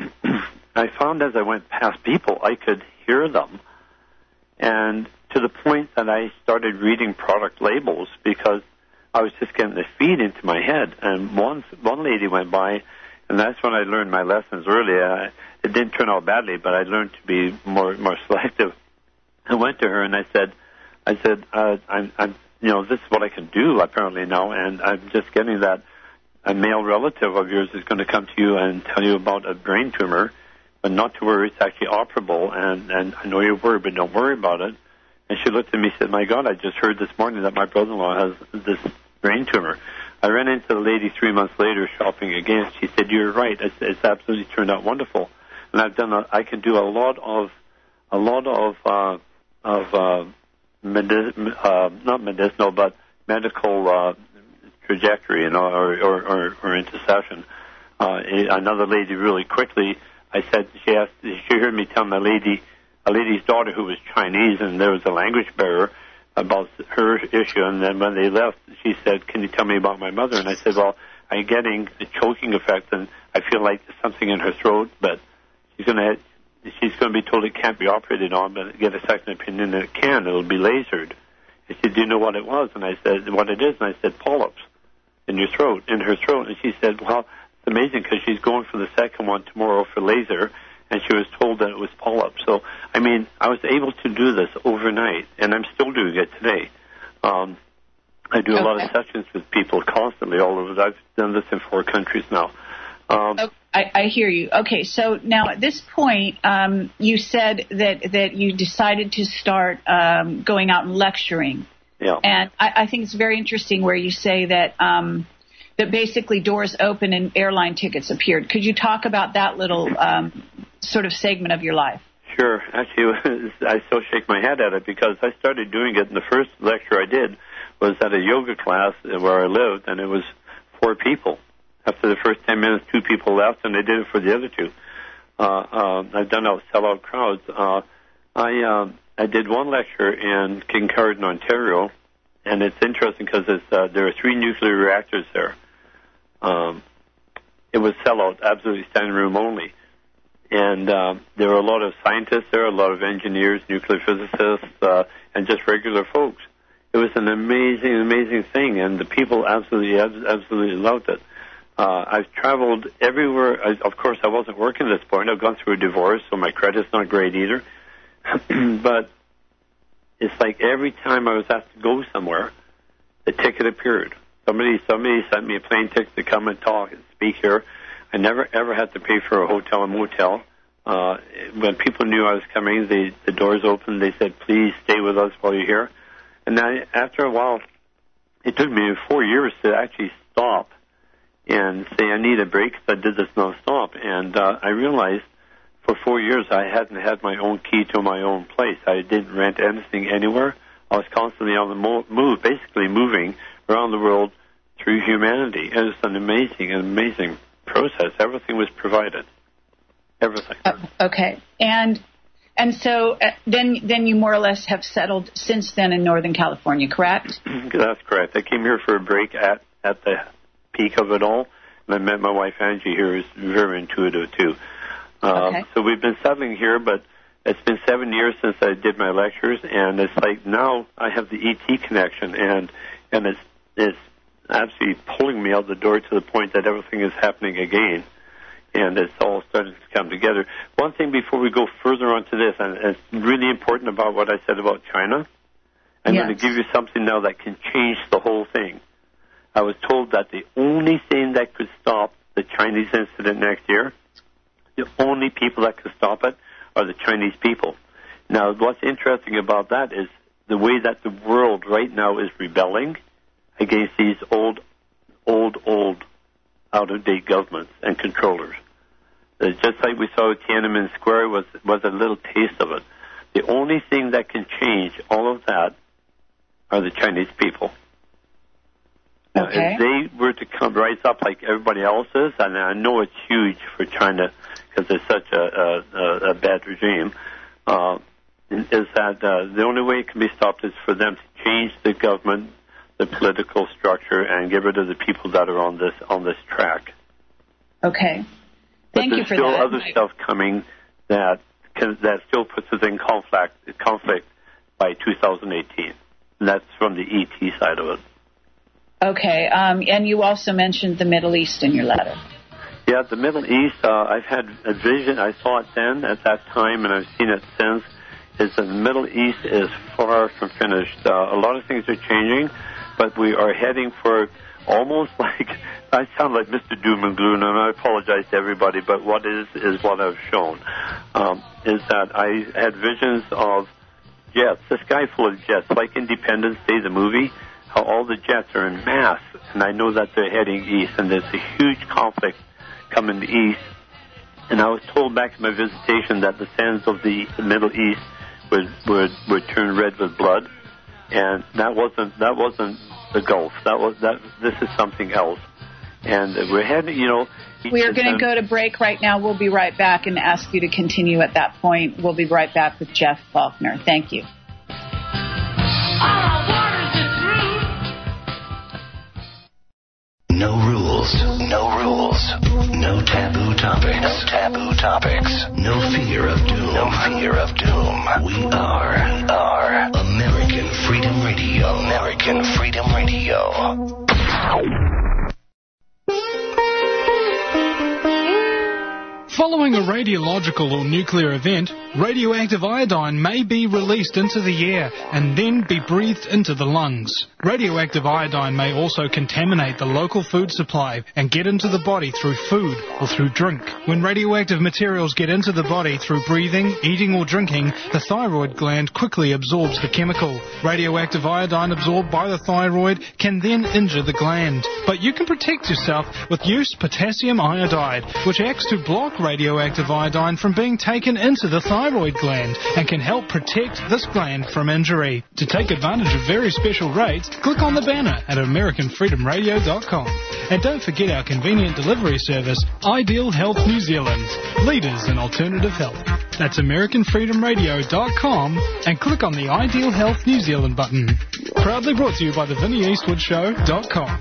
I found as I went past people, I could hear them. And to the point that I started reading product labels because I was just getting the feed into my head. And one, one lady went by, and that's when I learned my lessons early. I, it didn't turn out badly, but I learned to be more more selective. I went to her and I said, I said, uh, I'm, I'm, you know, this is what I can do apparently now, and I'm just getting that a male relative of yours is going to come to you and tell you about a brain tumor, but not to worry, it's actually operable, and, and I know you're worried, but don't worry about it. And she looked at me and said, my God, I just heard this morning that my brother-in-law has this brain tumor. I ran into the lady three months later shopping again. She said, you're right, it's, it's absolutely turned out wonderful. And I've done, a, I can do a lot of, a lot of, uh, of, uh, medi- uh, not medicinal, but medical, uh, trajectory, you know, or, or, or, or intercession. Uh, another lady really quickly, I said, she asked, she heard me tell my lady, a lady's daughter who was Chinese, and there was a language barrier about her issue, and then when they left, she said, can you tell me about my mother? And I said, well, I'm getting a choking effect, and I feel like there's something in her throat, but she's going to she's going to be told it can't be operated on, but get a second opinion that it can. It'll be lasered. She said, do you know what it was? And I said, what it is? And I said, polyps in your throat, in her throat. And she said, well, it's amazing because she's going for the second one tomorrow for laser, and she was told that it was polyps. So, I mean, I was able to do this overnight, and I'm still doing it today. Um, I do a okay. lot of sessions with people constantly all over. I've done this in four countries now. Um, oh, I, I hear you. Okay, so now at this point, um, you said that, that you decided to start um, going out and lecturing. Yeah. And I, I think it's very interesting where you say that um, that basically doors opened and airline tickets appeared. Could you talk about that little um, sort of segment of your life? Sure. Actually, I still shake my head at it because I started doing it, and the first lecture I did was at a yoga class where I lived, and it was four people. After the first ten minutes, two people left, and they did it for the other two. Uh, uh, I've done out sellout crowds. Uh, I uh, I did one lecture in Kincardine, Ontario, and it's interesting because it's, uh, there are three nuclear reactors there. Um, it was sellout, absolutely standing room only. And uh, there were a lot of scientists there, a lot of engineers, nuclear physicists, uh, and just regular folks. It was an amazing, amazing thing, and the people absolutely, absolutely loved it. Uh, I've traveled everywhere. I, of course, I wasn't working at this point. I've gone through a divorce, so my credit's not great either. But it's like every time I was asked to go somewhere, the ticket appeared. Somebody, somebody sent me a plane ticket to come and talk and speak here. I never, ever had to pay for a hotel and motel. Uh, when people knew I was coming, they, the doors opened. They said, please stay with us while you're here. And then after a while, it took me four years to actually stop and say, I need a break because I did this nonstop. And uh, I realized for four years I hadn't had my own key to my own place. I didn't rent anything anywhere. I was constantly on the mo- move, basically moving around the world through humanity. It was an amazing, amazing process. Everything was provided. Everything. Uh, okay. And and so uh, then then you more or less have settled since then in Northern California, correct? That's correct. I came here for a break at, at the peak of it all, and I met my wife Angie here, who's very intuitive too. Um, okay. So we've been settling here, but it's been seven years since I did my lectures, and it's like now I have the E T connection, and and it's it's absolutely pulling me out the door to the point that everything is happening again, and it's all starting to come together. One thing before we go further on to this, and it's really important about what I said about China, I'm yes. going to give you something now that can change the whole thing. I was told that the only thing that could stop the Chinese incident next year, the only people that could stop it are the Chinese people. Now, what's interesting about that is the way that the world right now is rebelling against these old, old, old, out-of-date governments and controllers. It's just like we saw at Tiananmen Square was, was a little taste of it. The only thing that can change all of that are the Chinese people. Now, okay. if they were to come rise up like everybody else is, and I know it's huge for China because it's such a, a, a bad regime, uh, is that uh, the only way it can be stopped is for them to change the government, the political structure, and get rid of the people that are on this on this track. Okay. Thank but you for there's still that. other stuff coming that can, that still puts us in conflict conflict by two thousand eighteen. And that's from the E T side of it. Okay, um, and you also mentioned the Middle East in your letter. Yeah, the Middle East, uh, I've had a vision. I saw it then at that time, and I've seen it since, is that the Middle East is far from finished. Uh, a lot of things are changing, but we are heading for almost like, I sound like Mister Doom and Gloom, and I apologize to everybody, but what is is what I've shown, um, is that I had visions of jets, the sky full of jets, like Independence Day, the movie, how all the jets are in mass, and I know that they're heading east, and there's a huge conflict coming east. And I was told back in my visitation that the sands of the Middle East would would, would turn red with blood, and that wasn't that wasn't the Gulf. That was that. This is something else, and we're heading. You know, we are going to go to break right now. We'll be right back and ask you to continue at that point. We'll be right back with Jeff Faulkner. Thank you. No rules, no rules, no taboo topics, no taboo topics, no fear of doom, no fear of doom. We are, we are American Freedom Radio, American Freedom Radio. Following a radiological or nuclear event, radioactive iodine may be released into the air and then be breathed into the lungs. Radioactive iodine may also contaminate the local food supply and get into the body through food or through drink. When radioactive materials get into the body through breathing, eating or drinking, the thyroid gland quickly absorbs the chemical. Radioactive iodine absorbed by the thyroid can then injure the gland. But you can protect yourself with use potassium iodide, which acts to block radioactive iodine from being taken into the thyroid gland and can help protect this gland from injury. To take advantage of very special rates, click on the banner at American Freedom Radio dot com. And don't forget our convenient delivery service, Ideal Health New Zealand, leaders in alternative health. That's American Freedom Radio dot com and click on the Ideal Health New Zealand button. Proudly brought to you by the Vinnie Eastwood Show dot com.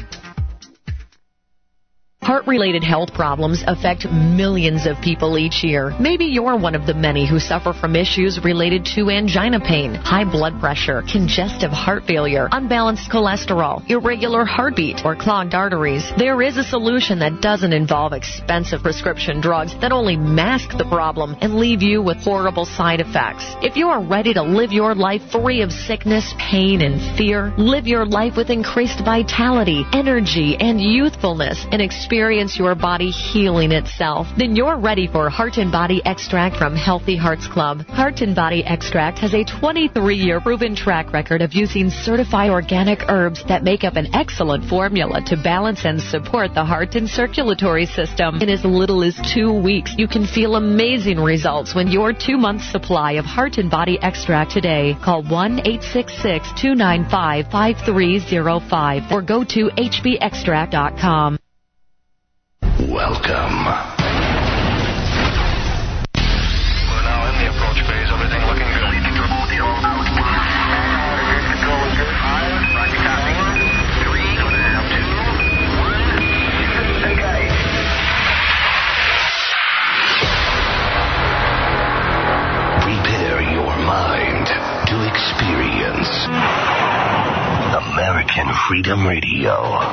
Heart-related health problems affect millions of people each year. Maybe you're one of the many who suffer from issues related to angina pain, high blood pressure, congestive heart failure, unbalanced cholesterol, irregular heartbeat, or clogged arteries. There is a solution that doesn't involve expensive prescription drugs that only mask the problem and leave you with horrible side effects. If you are ready to live your life free of sickness, pain, and fear, live your life with increased vitality, energy, and youthfulness, and experience Experience your body healing itself, then you're ready for Heart and Body Extract from Healthy Hearts Club. Heart and Body Extract has a twenty-three year proven track record of using certified organic herbs that make up an excellent formula to balance and support the heart and circulatory system. In as little as two weeks, you can feel amazing results when your two-month supply of Heart and Body Extract today. Call one eight six six, two nine five, five three zero five or go to H B extract dot com. Welcome. We're now in the approach phase. Everything looking good. Prepare your mind to experience American Freedom Radio.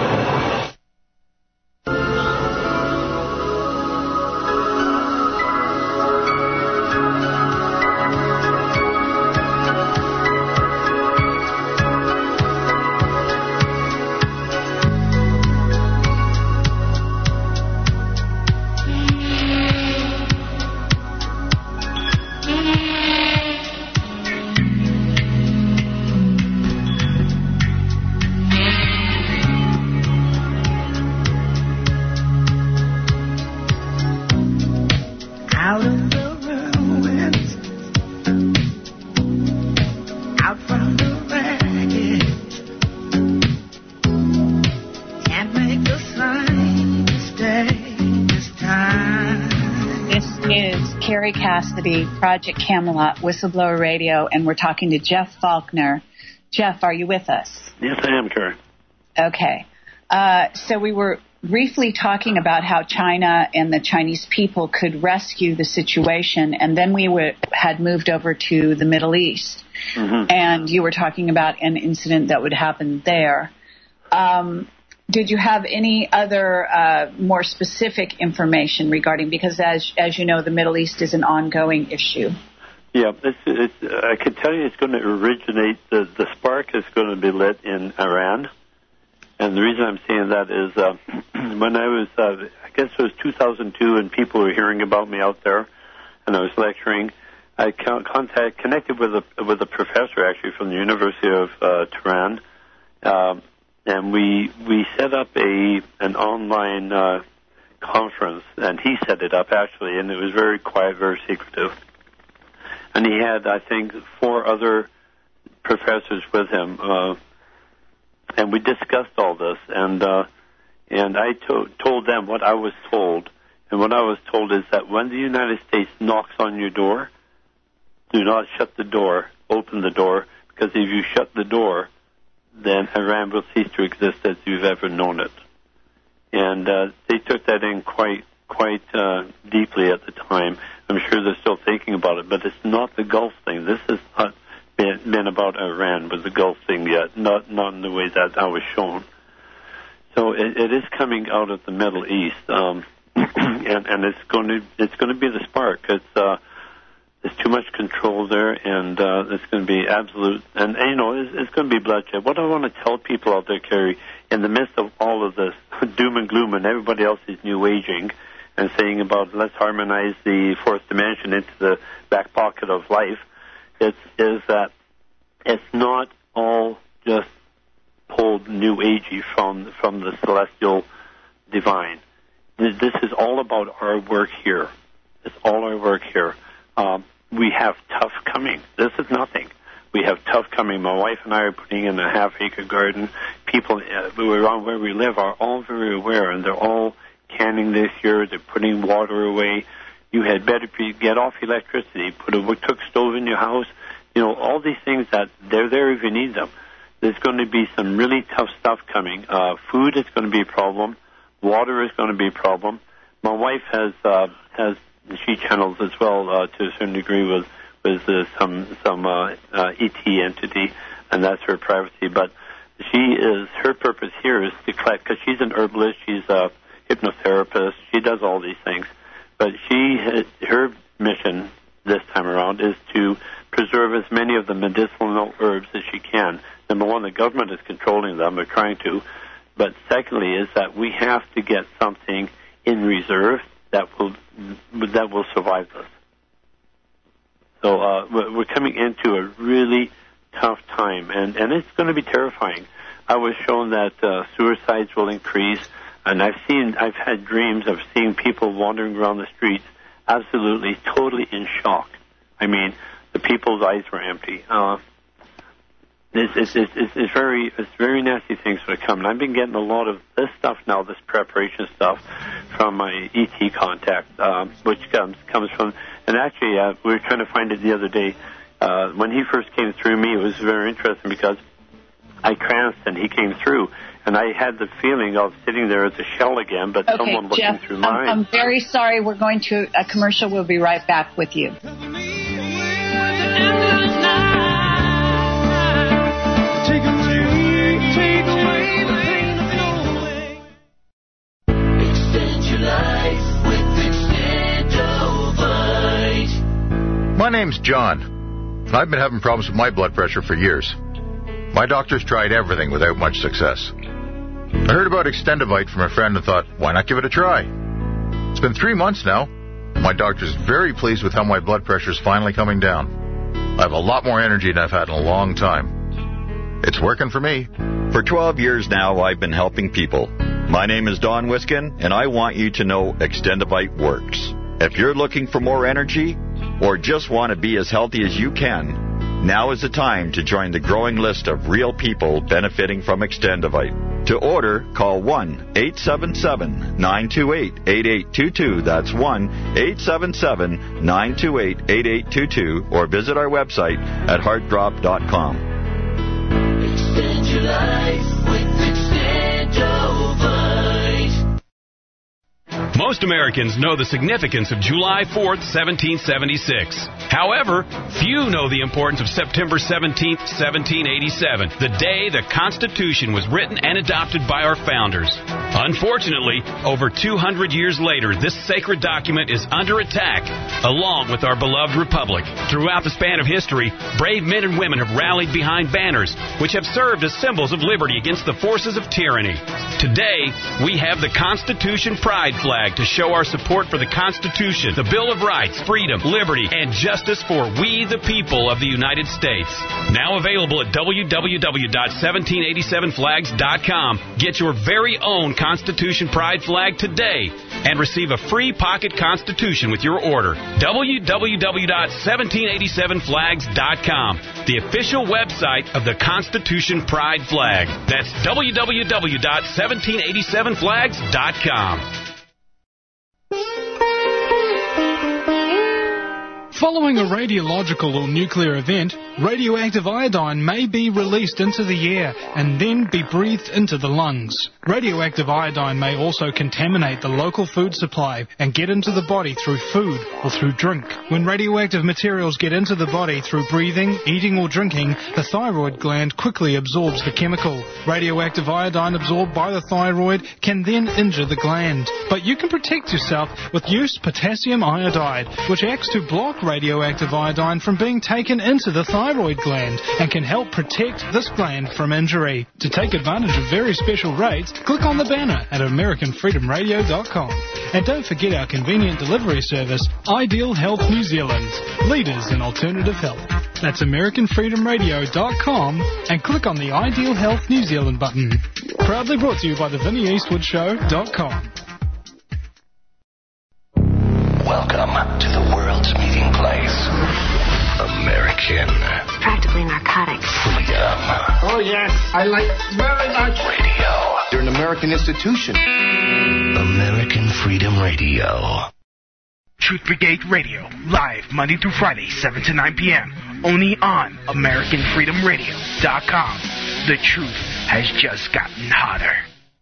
Cassidy, Project Camelot, Whistleblower Radio, and we're talking to Jeff Faulkner. Jeff, are you with us? Yes, I am, Karen. Okay. Uh, so we were briefly talking about how China and the Chinese people could rescue the situation, and then we were, had moved over to the Middle East, mm-hmm. and you were talking about an incident that would happen there. Um, did you have any other uh, more specific information regarding, because as as you know, the Middle East is an ongoing issue? Yeah, it's, it's, I can tell you it's going to originate, the, the spark is going to be lit in Iran. And the reason I'm saying that is uh, when I was, uh, I guess it was two thousand two, and people were hearing about me out there, and I was lecturing, I contact, connected with a, with a professor, actually, from the University of uh, Tehran, um, and we we set up a an online uh, conference, and he set it up, actually, and it was very quiet, very secretive. And he had, I think, four other professors with him, uh, and we discussed all this. And uh, and I to- told them what I was told. And what I was told is that when the United States knocks on your door, do not shut the door, open the door, because if you shut the door, then Iran will cease to exist as you've ever known it. And uh, they took that in quite quite uh, deeply at the time. I'm sure they're still thinking about it, but it's not the Gulf thing. This has not been, been about Iran with the Gulf thing yet, not not in the way that I was shown. So it, it is coming out of the Middle East, um, and, and it's going to it's going to be the spark. It's uh, there's too much control there, and uh, it's going to be absolute. And, and you know, it's, it's going to be bloodshed. What I want to tell people out there, Kerry, in the midst of all of this doom and gloom, and everybody else is new aging and saying about let's harmonize the fourth dimension into the back pocket of life, it's, is that it's not all just pulled new agey from from the celestial divine. This, this is all about our work here. It's all our work here. Um, we have tough coming. This is nothing. We have tough coming. My wife and I are putting in a half-acre garden. People uh, around where we live are all very aware, and they're all canning this year. They're putting water away. You had better be, get off electricity. Put a wood-cook stove in your house. You know, all these things that they're there if you need them. There's going to be some really tough stuff coming. Uh, food is going to be a problem. Water is going to be a problem. My wife has uh, has she channels as well uh, to a certain degree with with uh, some some uh, uh, E T entity, and that's her privacy. But she is her purpose here is to collect, because she's an herbalist, she's a hypnotherapist, she does all these things. But she her mission this time around is to preserve as many of the medicinal herbs as she can. Number one, the government is controlling them, or trying to. But secondly, is that we have to get something in reserve that will that will survive this. So uh, we're coming into a really tough time, and, and it's going to be terrifying. I was shown that uh, suicides will increase, and I've seen, I've had dreams of seeing people wandering around the streets, absolutely, totally in shock. I mean, the people's eyes were empty. Uh, It's, it's, it's, it's very it's very nasty things that are coming. I've been getting a lot of this stuff now, this preparation stuff, from my E T contact, uh, which comes comes from, and actually uh, we were trying to find it the other day. Uh, when he first came through me, it was very interesting because I tranced and he came through, and I had the feeling of sitting there as a shell again, but okay, someone looking Jeff, through mine. I'm, I'm very sorry. We're going to a commercial. We'll be right back with you. My name's John. I've been having problems with my blood pressure for years. My doctor's tried everything without much success. I heard about Extendivite from a friend and thought, why not give it a try? It's been three months now. My doctor's very pleased with how my blood pressure's finally coming down. I have a lot more energy than I've had in a long time. It's working for me. For twelve years now, I've been helping people. My name is Don Wiskin, and I want you to know Extendivite works. If you're looking for more energy, or just want to be as healthy as you can, now is the time to join the growing list of real people benefiting from Extendivite. To order, call one eight seven seven, nine two eight, eight eight two two. That's one eight seven seven, nine two eight, eight eight two two, or visit our website at heart drop dot com. Extend your life with Extendivite. Americans know the significance of July fourth, seventeen seventy-six. However, few know the importance of September seventeenth, seventeen eighty-seven, the day the Constitution was written and adopted by our founders. Unfortunately, over two hundred years later, this sacred document is under attack, along with our beloved republic. Throughout the span of history, brave men and women have rallied behind banners, which have served as symbols of liberty against the forces of tyranny. Today, we have the Constitution Pride flag to show our support for the Constitution, the Bill of Rights, freedom, liberty, and justice for we the people of the United States. Now available at w w w dot seventeen eighty-seven flags dot com. Get your very own Constitution Pride flag today and receive a free pocket Constitution with your order. w w w dot seventeen eighty-seven flags dot com, the official website of the Constitution Pride flag. That's w w w dot seventeen eighty-seven flags dot com. Following a radiological or nuclear event, radioactive iodine may be released into the air and then be breathed into the lungs. Radioactive iodine may also contaminate the local food supply and get into the body through food or through drink. When radioactive materials get into the body through breathing, eating or drinking, the thyroid gland quickly absorbs the chemical. Radioactive iodine absorbed by the thyroid can then injure the gland. But you can protect yourself with used potassium iodide, which acts to block radioactive iodine from being taken into the thyroid gland and can help protect this gland from injury. To take advantage of very special rates, click on the banner at american freedom radio dot com. And don't forget our convenient delivery service, Ideal Health New Zealand, leaders in alternative health. That's american freedom radio dot com and click on the Ideal Health New Zealand button. Proudly brought to you by the vinnie eastwood show dot com. Welcome to the world's meeting place. American. Practically narcotic. Freedom. Oh, yes. I like very much. Radio. You're an American institution. American Freedom Radio. Truth Brigade Radio. Live Monday through Friday, seven to nine p.m. Only on american freedom radio dot com. The truth has just gotten hotter.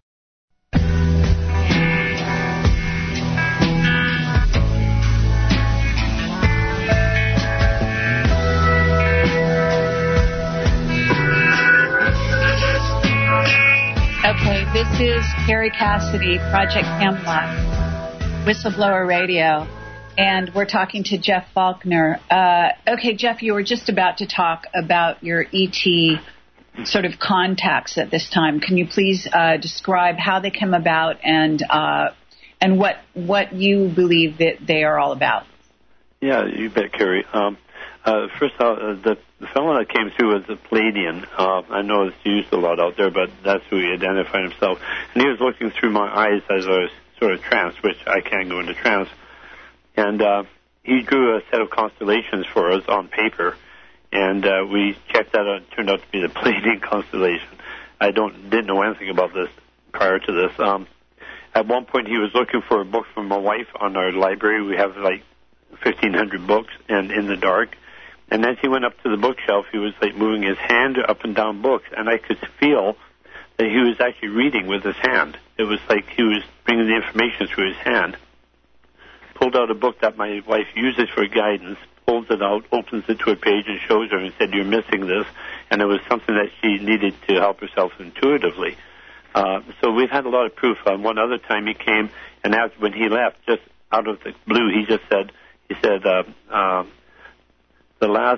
Okay, this is Carrie Cassidy, Project Camelot, Whistleblower Radio, and we're talking to Jeff Faulkner. Uh, okay, Jeff, you were just about to talk about your E T sort of contacts at this time. Can you please uh, describe how they come about and uh, and what what you believe that they are all about? Yeah, you bet, Carrie. Um, uh, first of all, uh, the, the fellow that came through was a Palladian. Uh, I know it's used a lot out there, but that's who he identified himself. And he was looking through my eyes as I was sort of trance, which I can go into trance. And uh, he drew a set of constellations for us on paper, and uh, we checked that out. It turned out to be the Palladian constellation. I don't didn't know anything about this prior to this. Um, at one point, he was looking for a book from my wife on our library. We have like fifteen hundred books, and in the dark. And as he went up to the bookshelf, he was like moving his hand up and down books, and I could feel that he was actually reading with his hand. It was like he was bringing the information through his hand. Pulled out a book that my wife uses for guidance, pulls it out, opens it to a page and shows her and said, "You're missing this." And it was something that she needed to help herself intuitively. Uh, so we've had a lot of proof. Um, one other time he came, and after, when he left, just out of the blue, he just said, he said, uh, uh, the last,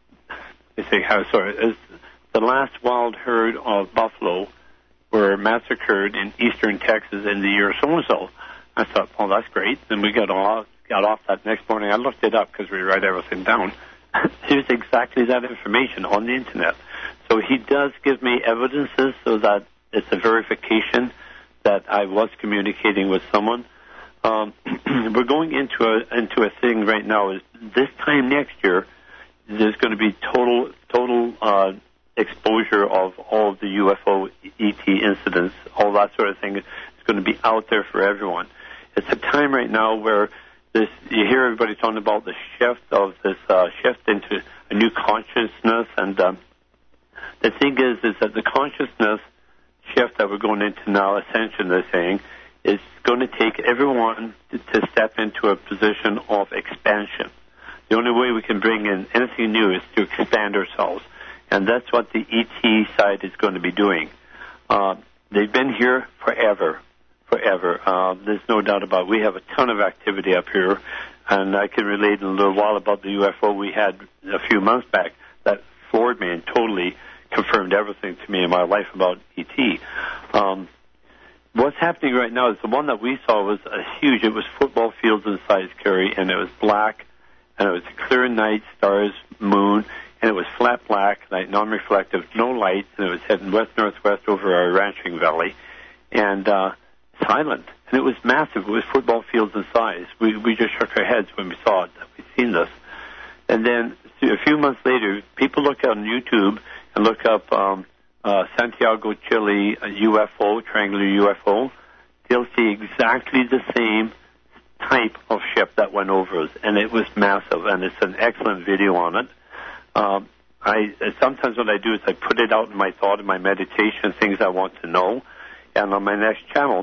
I think, how, sorry, is the last wild herd of buffalo were massacred in eastern Texas in the year so-and-so. I thought, well, that's great. Then we got off, got off that next morning. I looked it up because we write everything down. Here's exactly that information on the Internet. So he does give me evidences so that it's a verification that I was communicating with someone. Um, we're going into a into a thing right now. Is this time next year, there's going to be total total uh, exposure of all of the U F O E T incidents, all that sort of thing. It's going to be out there for everyone. It's a time right now where this you hear everybody talking about the shift of this uh, shift into a new consciousness, and um, the thing is, is that the consciousness shift that we're going into now, ascension, they're saying, is going to take everyone to, to step into a position of expansion. The only way we can bring in anything new is to expand ourselves, and that's what the E T side is going to be doing. Uh, they've been here forever, forever. Uh, there's no doubt about it. We have a ton of activity up here, and I can relate in a little while about the U F O we had a few months back that floored me and totally confirmed everything to me in my life about E T. Um, what's happening right now is the one that we saw was a huge, it was football fields in size, Kerry, and it was black, and it was a clear night, stars, moon, and it was flat black, like non-reflective, no lights, and it was heading west-northwest over our ranching valley, and uh, silent. And it was massive. It was football fields in size. We we just shook our heads when we saw it, that we'd seen this. And then a few months later, people look on YouTube and look up um, uh, Santiago, Chile, a U F O, triangular U F O. They'll see exactly the same type of ship that went over us, and it was massive, and it's an excellent video on it. Um, I sometimes what I do is I put it out in my thought, in my meditation, things I want to know, and on my next channel,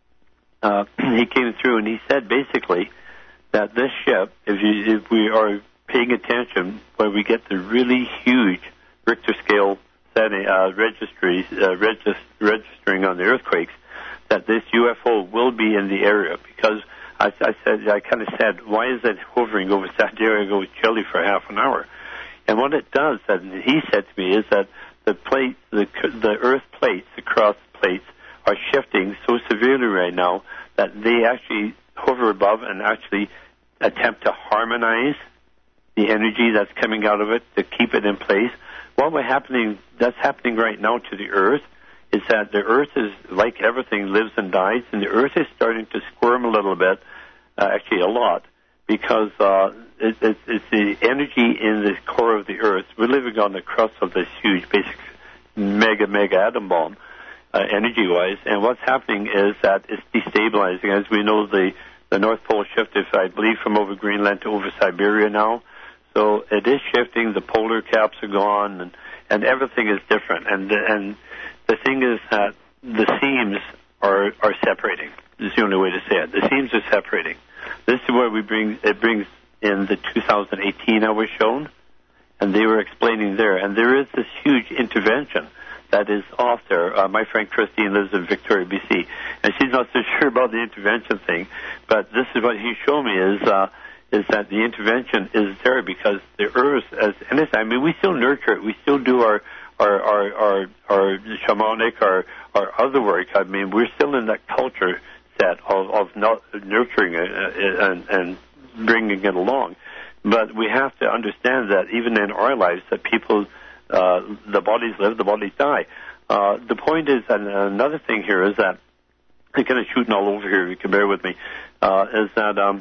uh, he came through and he said basically that this ship, if, you, if we are paying attention, where we get the really huge Richter scale setting, uh, registries, uh, regist- registering on the earthquakes, that this U F O will be in the area, because I, I said, I kind of said, why is it hovering over Santiago, Chile for half an hour? And what it does, and he said to me, is that the plate, the, the earth plates, the cross plates, are shifting so severely right now that they actually hover above and actually attempt to harmonize the energy that's coming out of it to keep it in place. What we're happening, that's happening right now to the earth, is that the earth is, like everything, lives and dies, and the earth is starting to squirm a little bit, uh, actually a lot, because uh, it, it, it's the energy in the core of the earth. We're living on the crust of this huge, basic, mega, mega atom bomb, uh, energy-wise, and what's happening is that it's destabilizing. As we know, the, the North Pole shifted, I believe, from over Greenland to over Siberia now, so it is shifting. The polar caps are gone, and, and everything is different, and and the thing is that the seams are, are separating. This is the only way to say it. The seams are separating. This is where we bring, it brings in the two thousand eighteen I was shown, and they were explaining there. And there is this huge intervention that is off there. Uh, my friend Christine lives in Victoria, B C, and she's not so sure about the intervention thing, but this is what he showed me is, uh, is that the intervention is there because the earth, as anything, I mean, we still nurture it. We still do our Our, our, our, our shamanic, our, our other work. I mean, we're still in that culture set of, of not nurturing it and, and bringing it along. But we have to understand that even in our lives, that people, uh, the bodies live, the bodies die. Uh, the point is, and another thing here is that, I'm kind of shooting all over here, you can bear with me, uh, is that um,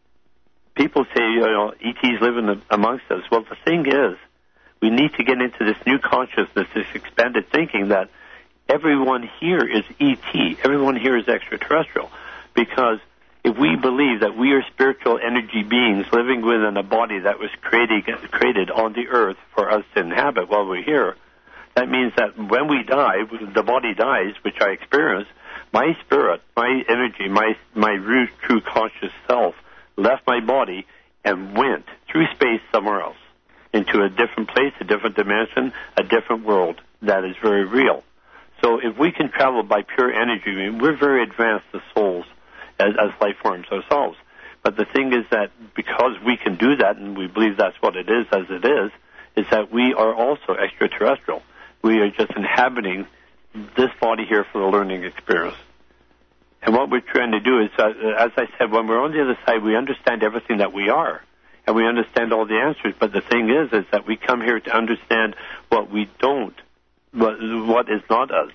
people say, you know, E Ts live in the, amongst us. Well, the thing is, we need to get into this new consciousness, this expanded thinking that everyone here is E T, everyone here is extraterrestrial. Because if we believe that we are spiritual energy beings living within a body that was created, created on the earth for us to inhabit while we're here, that means that when we die, the body dies, which I experience, my spirit, my energy, my, my root, true conscious self left my body and went through space somewhere else, into a different place, a different dimension, a different world that is very real. So if we can travel by pure energy, I mean, we're very advanced as souls, as, as life forms ourselves. But the thing is that because we can do that, and we believe that's what it is as it is, is that we are also extraterrestrial. We are just inhabiting this body here for the learning experience. And what we're trying to do is, uh, as I said, when we're on the other side, we understand everything that we are. And we understand all the answers, but the thing is, is that we come here to understand what we don't, what, what is not us.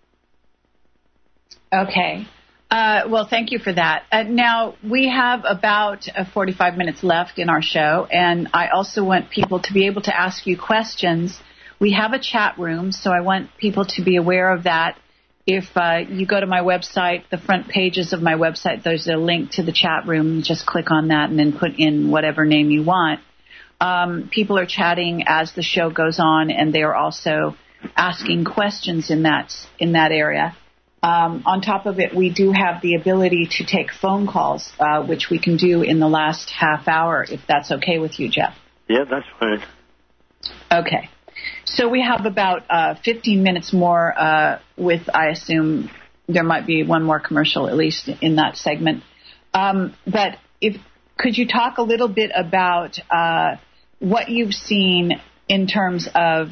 Okay. Uh, well, thank you for that. Uh, now, we have about uh, forty-five minutes left in our show, and I also want people to be able to ask you questions. We have a chat room, so I want people to be aware of that. If uh, you go to my website, the front pages of my website, there's a link to the chat room. Just click on that and then put in whatever name you want. Um, people are chatting as the show goes on, and they are also asking questions in that in that area. Um, on top of it, we do have the ability to take phone calls, uh, which we can do in the last half hour, if that's okay with you, Jeff. Yeah, that's fine. Okay. So we have about uh, fifteen minutes more uh, with, I assume, there might be one more commercial at least in that segment. Um, but if could you talk a little bit about uh, what you've seen in terms of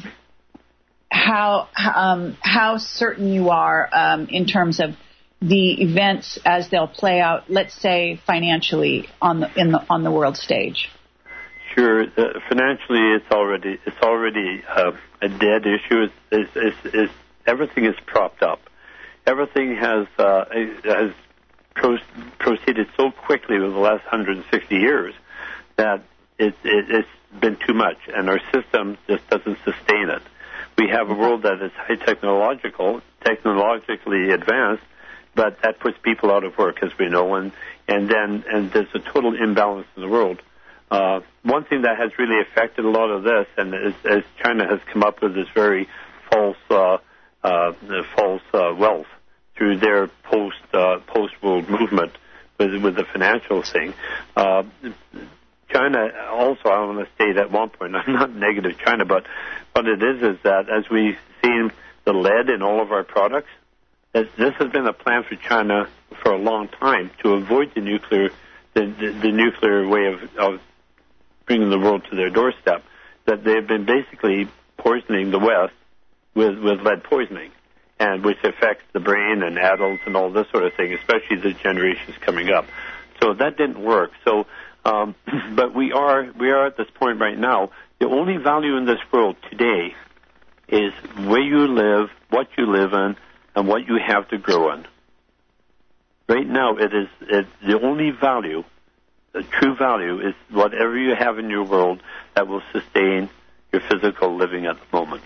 how um, how certain you are um, in terms of the events as they'll play out, let's say financially on the in the on the world stage? Sure. Uh, financially, it's already it's already uh, a dead issue. It's, it's, it's, it's, everything is propped up. Everything has uh, has pro- proceeded so quickly over the last one hundred sixty years that it, it, it's been too much, and our system just doesn't sustain it. We have a world that is high technological, technologically advanced, but that puts people out of work, as we know, and and then and there's a total imbalance in the world. Uh, one thing that has really affected a lot of this, and as, as China has come up with this very false uh, uh, false uh, wealth through their post uh, post world movement with with the financial thing. Uh, China also, I want to state at one point, I'm not negative China, but what it is is that as we've seen the lead in all of our products, this has been a plan for China for a long time to avoid the nuclear the, the, the nuclear way of, of bringing the world to their doorstep, that they've been basically poisoning the West with, with lead poisoning, and which affects the brain and adults and all this sort of thing, especially the generations coming up. So that didn't work. So, um, but we are we are at this point right now. The only value in this world today is where you live, what you live in, and what you have to grow in. Right now, it is it, the only value. The true value is whatever you have in your world that will sustain your physical living at the moment.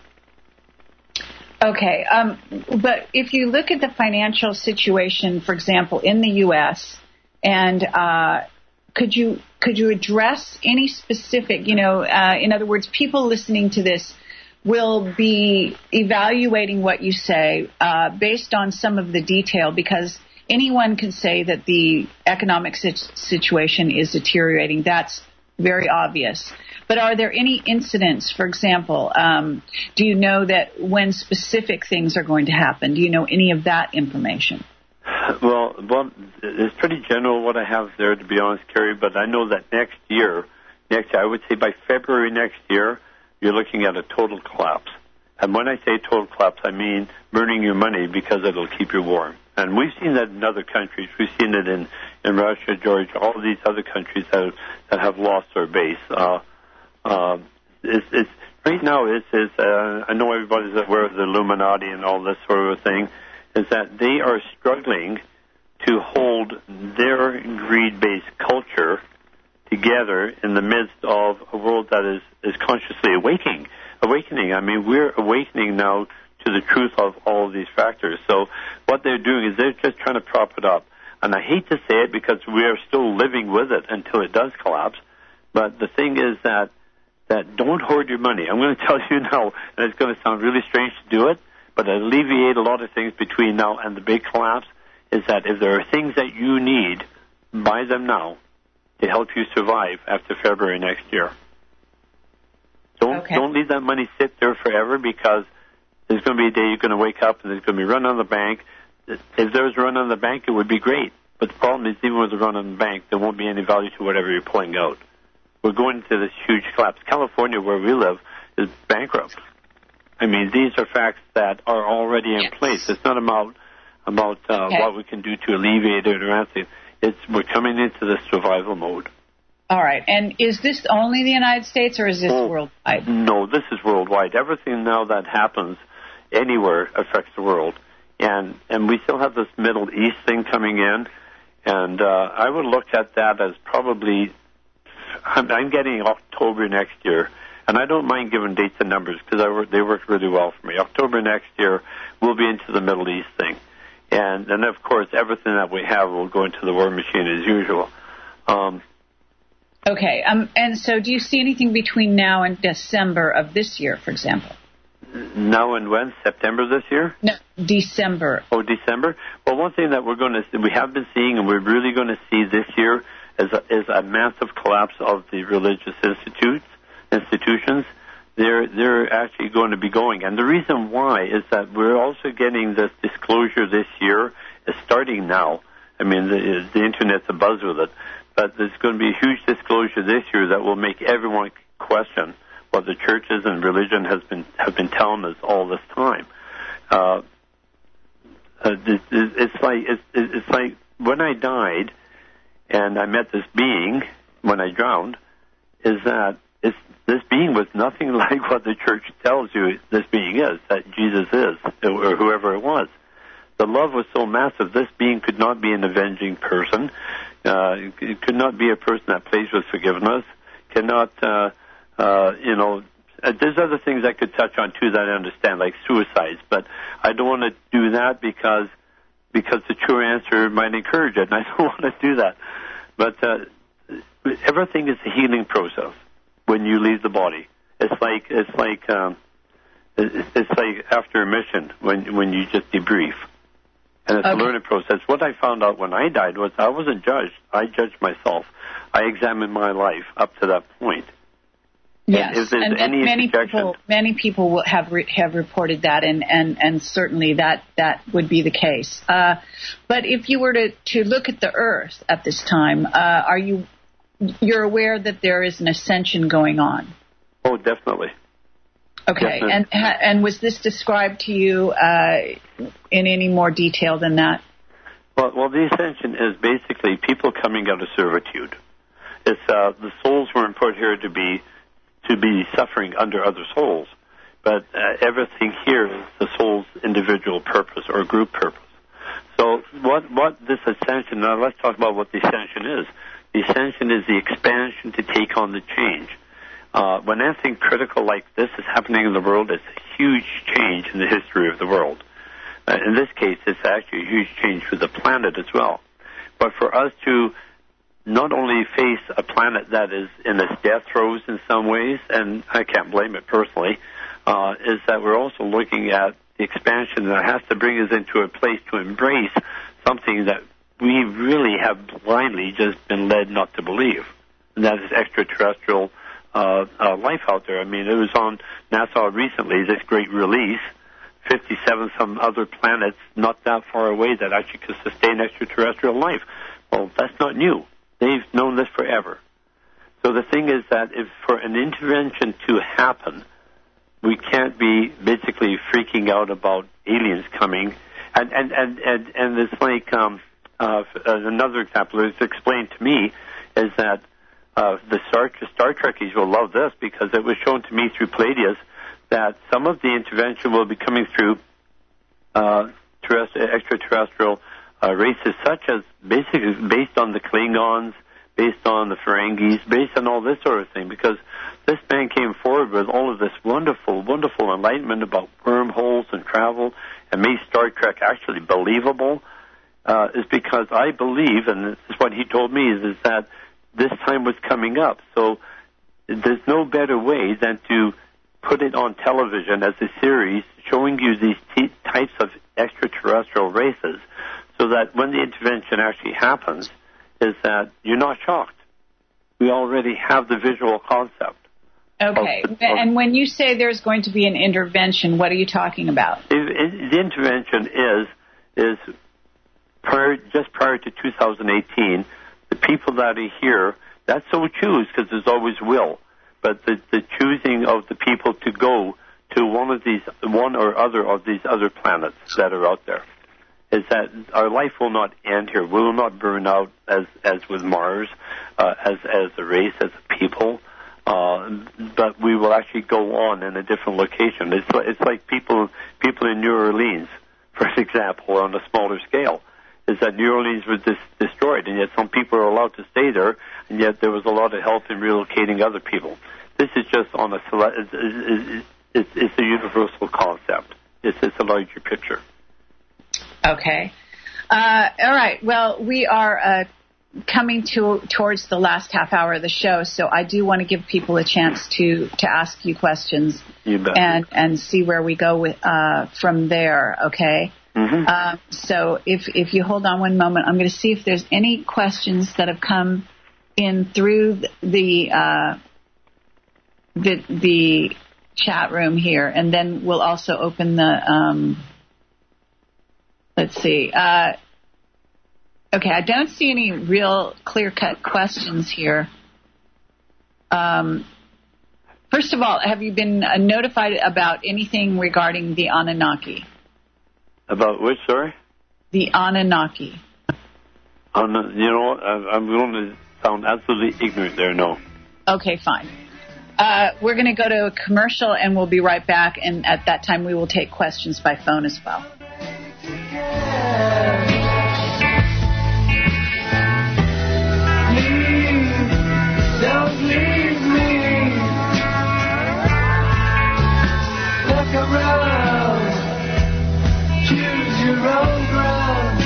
Okay, um, but if you look at the financial situation, for example, in the U S, and uh, could you could you address any specific, you know, uh, in other words, people listening to this will be evaluating what you say uh, based on some of the detail, because anyone can say that the economic situation is deteriorating. That's very obvious. But are there any incidents, for example, um, do you know that when specific things are going to happen? Do you know any of that information? Well, well, it's pretty general what I have there, to be honest, Carrie, but I know that next year, next year, I would say by February next year, you're looking at a total collapse. And when I say total collapse, I mean burning your money because it'll keep you warm. And we've seen that in other countries. We've seen it in, in Russia, Georgia, all of these other countries that have, that have lost their base. Uh, uh, it's, it's, right now, it's, it's, uh, I know everybody's aware of the Illuminati and all this sort of thing, is that they are struggling to hold their greed-based culture together in the midst of a world that is, is consciously awakening. Awakening. I mean, we're awakening now to the truth of all of these factors. So what they're doing is they're just trying to prop it up. And I hate to say it because we are still living with it until it does collapse. But the thing is that that don't hoard your money. I'm going to tell you now, and it's going to sound really strange to do it, but to alleviate a lot of things between now and the big collapse is that if there are things that you need, buy them now to help you survive after February next year. Don't okay. don't leave that money sit there forever, because there's going to be a day you're going to wake up and there's going to be a run on the bank. If there's a run on the bank, it would be great. But the problem is, even with a run on the bank, there won't be any value to whatever you're pulling out. We're going into this huge collapse. California, where we live, is bankrupt. I mean, these are facts that are already in yes. place. It's not about about uh, okay. what we can do to alleviate it or anything. It's we're coming into this survival mode. All right. And is this only the United States, or is this oh, worldwide? No, this is worldwide. Everything now that happens anywhere affects the world. And and we still have this Middle East thing coming in. And uh, I would look at that as probably, I'm, I'm getting October next year. And I don't mind giving dates and numbers because I work, they work really well for me. October next year, we'll be into the Middle East thing. And, and of course, everything that we have will go into the war machine as usual. Um, okay. Um, and so do you see anything between now and December of this year, for example? now and when? September this year? No, December. Oh, December. Well, one thing that we're going to we have been seeing, and we're really going to see this year, is a, is a massive collapse of the religious institutes institutions. They're they're actually going to be going, and the reason why is that we're also getting this disclosure this year. It's starting now. I mean, the, the internet's abuzz with it, but there's going to be a huge disclosure this year that will make everyone question what the churches and religion has been have been telling us all this time. Uh, uh, it's like it's, it's like when I died and I met this being when I drowned. Is that it's, this being was nothing like what the church tells you this being is, that Jesus is, or whoever it was. The love was so massive. This being could not be an avenging person. Uh, it could not be a person that plays with forgiveness. Cannot. Uh, Uh, you know, uh, there's other things I could touch on, too, that I understand, like suicides. But I don't want to do that because because the true answer might encourage it, and I don't want to do that. But uh, everything is a healing process when you leave the body. It's like it's like um, it's like after a mission when when you just debrief, and it's okay. A learning process. What I found out when I died was I wasn't judged. I judged myself. I examined my life up to that point. Yes, and, and many people many people will have re, have reported that, and, and, and certainly that, that would be the case. Uh, but if you were to, to look at the Earth at this time, uh, are you you're aware that there is an ascension going on? Oh, definitely. Okay, definitely. and and was this described to you uh, in any more detail than that? Well, well, the ascension is basically people coming out of servitude. It's uh, the souls weren't put here to be. to be suffering under other souls. But uh, everything here is the soul's individual purpose or group purpose. So what what this ascension, now let's talk about what the ascension is. The ascension is the expansion to take on the change. Uh, when anything critical like this is happening in the world, it's a huge change in the history of the world. Uh, in this case, it's actually a huge change for the planet as well. But for us to not only face a planet that is in its death throes in some ways, and I can't blame it personally, uh, is that we're also looking at the expansion that has to bring us into a place to embrace something that we really have blindly just been led not to believe, and that is extraterrestrial uh, uh, life out there. I mean, it was on NASA recently, this great release, fifty-seven some other planets not that far away that actually could sustain extraterrestrial life. Well, that's not new. They've known this forever. So the thing is that if for an intervention to happen, we can't be basically freaking out about aliens coming. And and and and, and it's like um, uh, another example that's explained to me is that uh, the Star, Star Trekkies will love this because it was shown to me through Palladius that some of the intervention will be coming through uh, extraterrestrial Uh, races such as basically based on the Klingons, based on the Ferengis, based on all this sort of thing, because this man came forward with all of this wonderful, wonderful enlightenment about wormholes and travel and made Star Trek actually believable, uh, is because I believe, and this is what he told me, is, is that this time was coming up. So there's no better way than to put it on television as a series showing you these t- types of extraterrestrial races, so that when the intervention actually happens, is that you're not shocked. We already have the visual concept. Okay. Of, of, and when you say there's going to be an intervention, what are you talking about? It, it, the intervention is is prior, just prior to two thousand eighteen, the people that are here, that's so choose because there's always will, but the, the choosing of the people to go to one of these, one or other of these other planets that are out there, is that our life will not end here. We will not burn out as as with Mars, uh, as as a race, as a people, uh, but we will actually go on in a different location. It's it's like people people in New Orleans, for example, on a smaller scale, is that New Orleans was dis- destroyed, and yet some people are allowed to stay there, and yet there was a lot of help in relocating other people. This is just on a it's, it's, it's, it's a universal concept. It's it's a larger picture. Okay. Uh, all right. Well, we are uh, coming to towards the last half hour of the show, so I do want to give people a chance to, to ask you questions you bet. and and see where we go with uh, from there. Okay. Mm-hmm. Uh, so if if you hold on one moment, I'm going to see if there's any questions that have come in through the uh, the the chat room here, and then we'll also open the. Um, let's see. Uh, Okay, I don't see any real clear-cut questions here. Um, first of all, have you been uh, notified about anything regarding the Anunnaki? About which, sorry? The Anunnaki. Um, you know what? I'm going to sound absolutely ignorant there, no. Okay, fine. Uh, we're going to go to a commercial, and we'll be right back, and at that time we will take questions by phone as well. Don't leave me. Look around. Choose your own ground.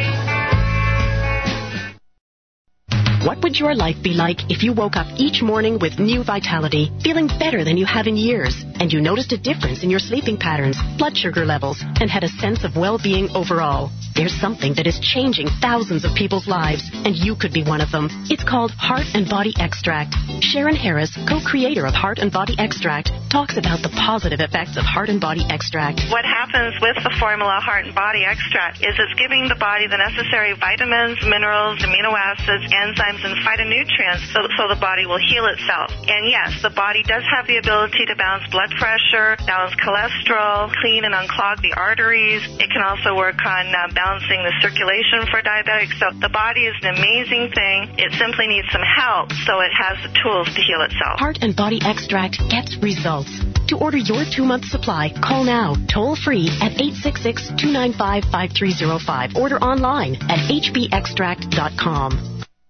What would your life be like if you woke up each morning with new vitality, feeling better than you have in years, and you noticed a difference in your sleeping patterns, blood sugar levels, and had a sense of well-being overall? There's something that is changing thousands of people's lives, and you could be one of them. It's called Heart and Body Extract. Sharon Harris, co-creator of Heart and Body Extract, talks about the positive effects of Heart and Body Extract. What happens with the formula Heart and Body Extract is it's giving the body the necessary vitamins, minerals, amino acids, enzymes, and phytonutrients so, so the body will heal itself. And yes, the body does have the ability to balance blood pressure, balance cholesterol, clean and unclog the arteries. It can also work on uh, balancing the circulation for diabetics. So the body is an amazing thing. It simply needs some help so it has the tools to heal itself. Heart and Body Extract gets results. To order your two-month supply, call now, toll-free at eight six six, two nine five, five three zero five. Order online at h b extract dot com.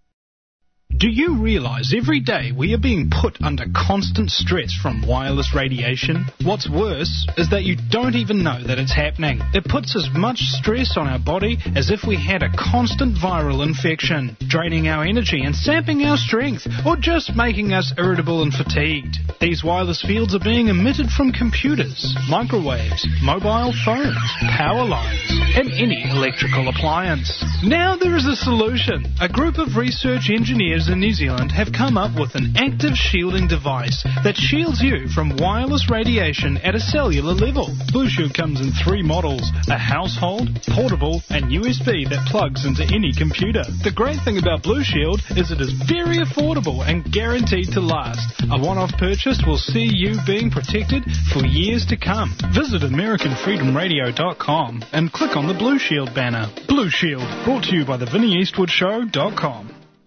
Do you realize every day we are being put under constant stress from wireless radiation? What's worse is that you don't even know that it's happening. It puts as much stress on our body as if we had a constant viral infection, draining our energy and sapping our strength, or just making us irritable and fatigued. These wireless fields are being emitted from computers, microwaves, mobile phones, power lines, and any electrical appliance. Now there is a solution. A group of research engineers in New Zealand have come up with an active shielding device that shields you from wireless radiation at a cellular level. Blue Shield comes in three models, a household, portable, and U S B that plugs into any computer. The great thing about Blue Shield is it is very affordable and guaranteed to last. A one-off purchase will see you being protected for years to come. Visit American Freedom Radio dot com and click on the Blue Shield banner. Blue Shield, brought to you by the Vinnie Eastwood Show dot com.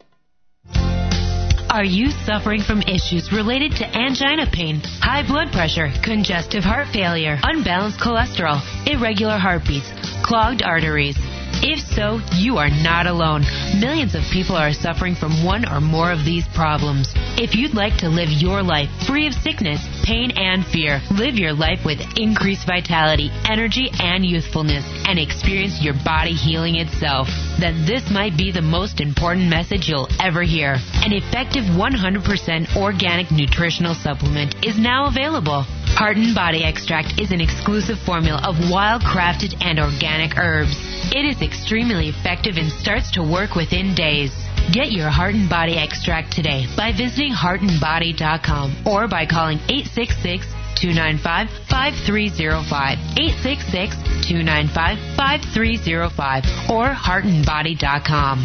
Are you suffering from issues related to angina pain, high blood pressure, congestive heart failure, unbalanced cholesterol, irregular heartbeats, clogged arteries? If so, you are not alone. Millions of people are suffering from one or more of these problems. If you'd like to live your life free of sickness, pain, and fear, live your life with increased vitality, energy, and youthfulness, and experience your body healing itself, then this might be the most important message you'll ever hear. An effective one hundred percent organic nutritional supplement is now available. Heart and Body Extract is an exclusive formula of wild-crafted and organic herbs. It is extremely effective and starts to work within days. Get your Heart and Body Extract today by visiting heart and body dot com or by calling eight six six, two nine five, five three zero five, eight six six, two nine five, five three zero five, or heart and body dot com.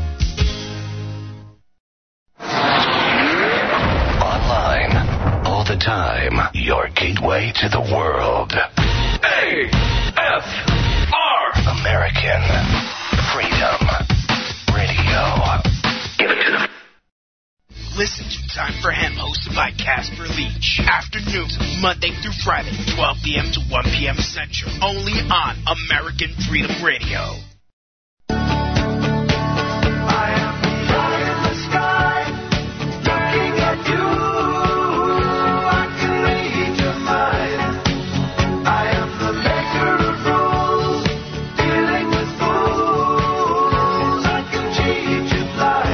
Online, all the time, your gateway to the world. A F R American Freedom Radio. Give it to them. Listen to Time for Him, hosted by Casper Leach. Afternoons, Monday through Friday, twelve p.m. to one p.m. Central. Only on American Freedom Radio. I am the eye in the sky, looking at you. I can read your mind. I am the maker of rules, dealing with fools. I can cheat you blind.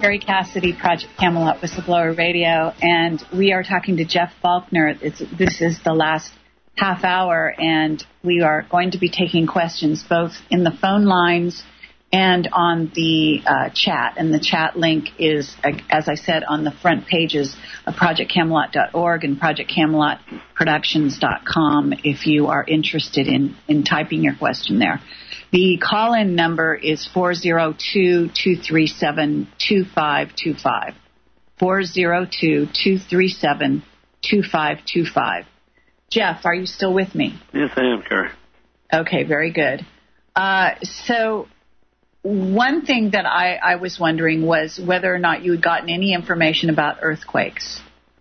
Terry Cassidy, Project Camelot Whistleblower Radio, and we are talking to Jeff Faulkner. It's, this is the last half hour, and we are going to be taking questions both in the phone lines and on the uh, chat. And the chat link is, as I said, on the front pages of project camelot dot org and project camelot productions dot com if you are interested in, in typing your question there. The call-in number is four oh two, two three seven, two five two five. four oh two, two three seven, two five two five. Jeff, are you still with me? Yes, I am, Carrie. Okay, very good. Uh, so one thing that I, I was wondering was whether or not you had gotten any information about earthquakes.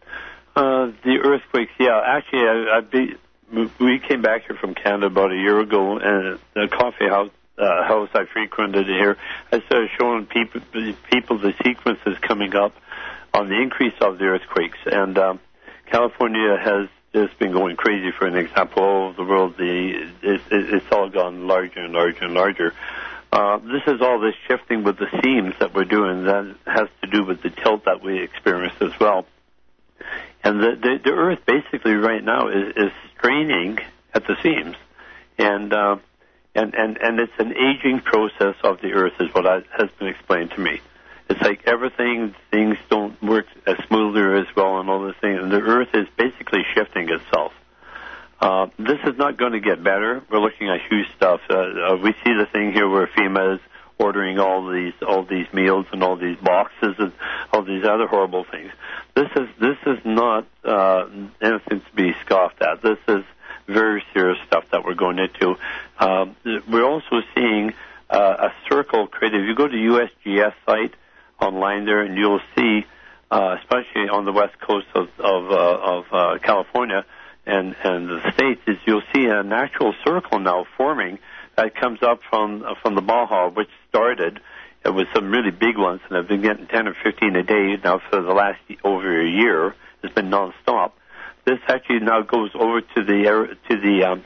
Uh, the earthquakes, yeah. Actually, I, I be, we came back here from Canada about a year ago, and the coffee house uh, house I frequented here, I started showing people, people the sequences coming up on the increase of the earthquakes. And um, California has just been going crazy. For an example, all over the world, the it, it, it's all gone larger and larger and larger. Uh, this is all this shifting with the seams that we're doing. That has to do with the tilt that we experience as well. And the, the, the Earth basically right now is, is straining at the seams. And, uh, and, and, and it's an aging process of the Earth is what I, has been explained to me. It's like everything, things don't work as smoothly or as well and all this thing. And the Earth is basically shifting itself. Uh, this is not going to get better. We're looking at huge stuff. Uh, uh, we see the thing here where FEMA is ordering all these all these meals and all these boxes and all these other horrible things. This is this is not uh, anything to be scoffed at. This is very serious stuff that we're going into. Um, we're also seeing uh, a circle created. If you go to U S G S site online there, and you'll see, uh, especially on the west coast of of, uh, of uh, California, and, and the States, is you'll see a natural circle now forming that comes up from uh, from the Baja, which started uh, with some really big ones, and have been getting ten or fifteen a day now for the last over a year. It's been nonstop. This actually now goes over to the to the um,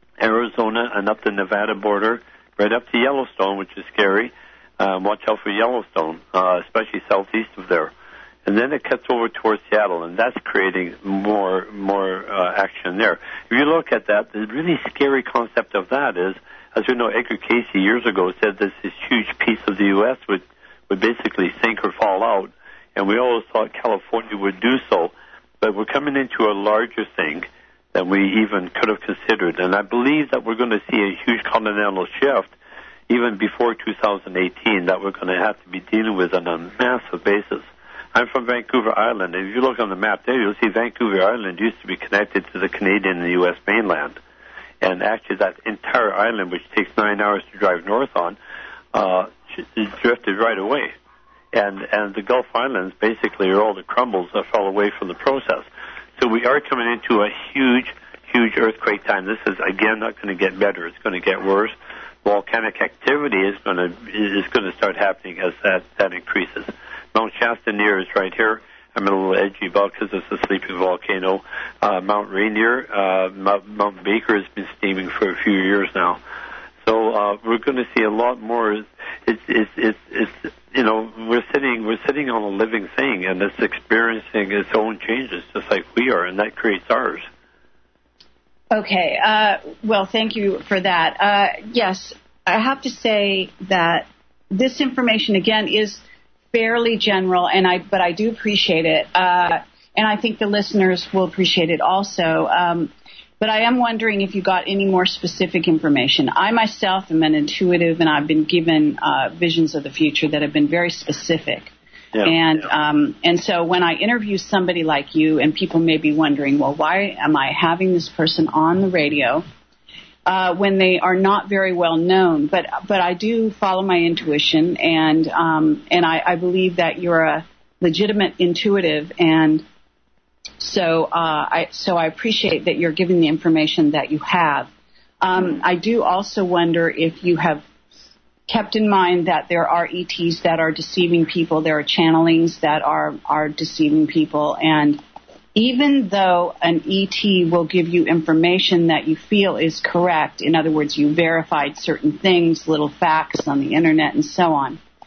Arizona and up the Nevada border, right up to Yellowstone, which is scary. Um, watch out for Yellowstone, uh, especially southeast of there. And then it cuts over towards Seattle, and that's creating more more uh, action there. If you look at that, the really scary concept of that is, as we know, Edgar Cayce years ago said this, this huge piece of the U S would, would basically sink or fall out, and we always thought California would do so. But we're coming into a larger thing than we even could have considered. And I believe that we're going to see a huge continental shift even before two thousand eighteen that we're going to have to be dealing with on a massive basis. I'm from Vancouver Island, and if you look on the map there, you'll see Vancouver Island used to be connected to the Canadian and the U S mainland. And actually that entire island, which takes nine hours to drive north on, uh, drifted right away. And and the Gulf Islands basically are all the crumbles that fell away from the process. So we are coming into a huge, huge earthquake time. This is, again, not going to get better. It's going to get worse. Volcanic activity is going to is going to start happening as that, that increases. Mount Shasta near is right here. I'm a little edgy about because it's a sleeping volcano. Uh, Mount Rainier, uh, Mount, Mount Baker has been steaming for a few years now. So uh, we're going to see a lot more. It's, it's, it's, it's, you know, we're sitting, we're sitting on a living thing, and it's experiencing its own changes, just like we are, and that creates ours. Okay. Uh, well, thank you for that. Uh, yes, I have to say that this information, again, is fairly general, and I but I do appreciate it, uh, and I think the listeners will appreciate it also. Um, but I am wondering if you got any more specific information. I myself am an intuitive, and I've been given uh, visions of the future that have been very specific. Yeah, and yeah. Um, and so when I interview somebody like you, and people may be wondering, well, why am I having this person on the radio uh, when they are not very well known? But but I do follow my intuition, and um, and I, I believe that you're a legitimate intuitive, and so uh, I so I appreciate that you're giving the information that you have. Um, I do also wonder if you have kept in mind that there are E Ts that are deceiving people, there are channelings that are, are deceiving people, and even though an E T will give you information that you feel is correct, in other words, you verified certain things, little facts on the internet and so on,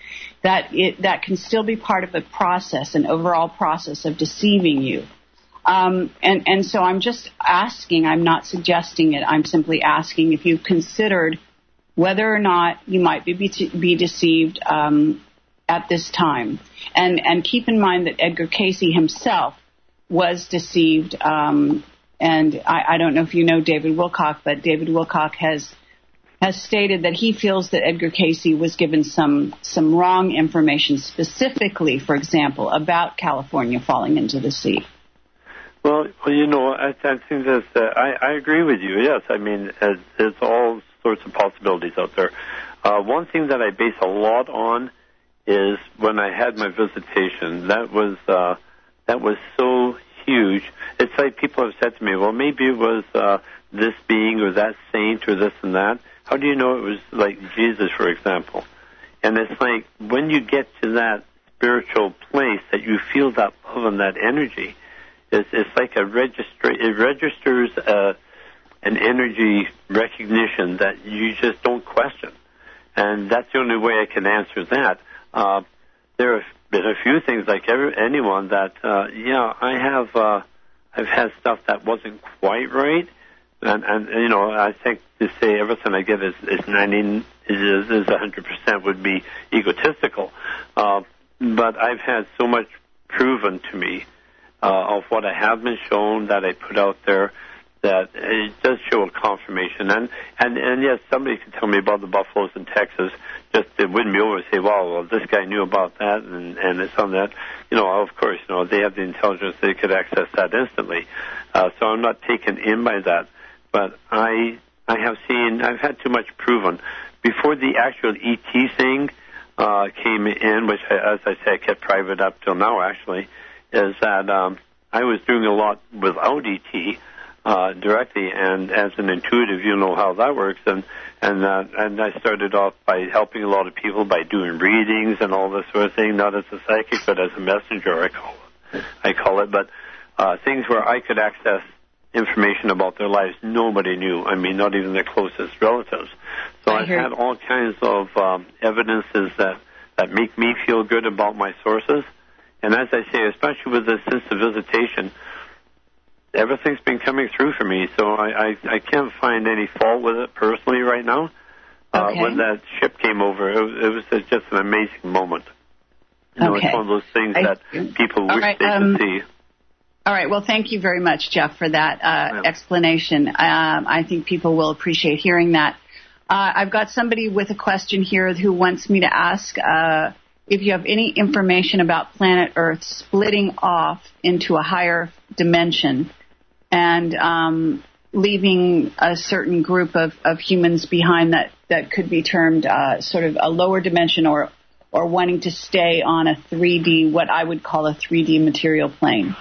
that it, that can still be part of a process, an overall process of deceiving you. Um, and, and so I'm just asking, I'm not suggesting it, I'm simply asking if you've considered whether or not you might be, be deceived um, at this time. And, and keep in mind that Edgar Cayce himself was deceived. Um, and I, I don't know if you know David Wilcock, but David Wilcock has has stated that he feels that Edgar Cayce was given some some wrong information, specifically, for example, about California falling into the sea. Well, well you know, I, I think that uh, I, I agree with you. Yes, I mean, it's, it's all sorts of possibilities out there. Uh, one thing that I base a lot on is when I had my visitation. That was uh, that was so huge. It's like people have said to me, well, maybe it was uh, this being or that saint or this and that. How do you know it was like Jesus, for example? And it's like when you get to that spiritual place that you feel that love and that energy, it's, it's like a register. It registers uh, an energy recognition that you just don't question. And that's the only way I can answer that. Uh, there have been a few things, like every, anyone, that, uh, yeah, I have, uh, I've had stuff that wasn't quite right. And, and you know, I think to say everything I get is, is ninety, is, is one hundred percent would be egotistical. Uh, but I've had so much proven to me uh, of what I have been shown that I put out there that it does show a confirmation. And, and, and yes, somebody could tell me about the buffaloes in Texas, just to win me over and say, well, well, this guy knew about that and, and it's on that. You know, of course, you know, they have the intelligence, they could access that instantly. Uh, so I'm not taken in by that. But I I have seen, I've had too much proven. Before the actual E T thing uh, came in, which, I, as I say, I kept private up till now, actually, is that um, I was doing a lot without E T uh, directly, and as an intuitive, you know how that works. And and uh, and I started off by helping a lot of people by doing readings and all this sort of thing, not as a psychic, but as a messenger, I call it. I call it, but uh, things where I could access information about their lives nobody knew. I mean, not even their closest relatives. So I've had all kinds of um, evidences that, that make me feel good about my sources. And as I say, especially with this since the visitation, everything's been coming through for me. So I, I, I can't find any fault with it personally right now. Uh, okay. When that ship came over, it was, it was just an amazing moment. You know, okay. It's one of those things I, that people all wish right, they um, could see. All right. Well, thank you very much, Jeff, for that uh, explanation. Um, I think people will appreciate hearing that. Uh, I've got somebody with a question here who wants me to ask uh, if you have any information about planet Earth splitting off into a higher dimension and um, leaving a certain group of, of humans behind that, that could be termed uh, sort of a lower dimension or, or wanting to stay on a three D, what I would call a three D material plane.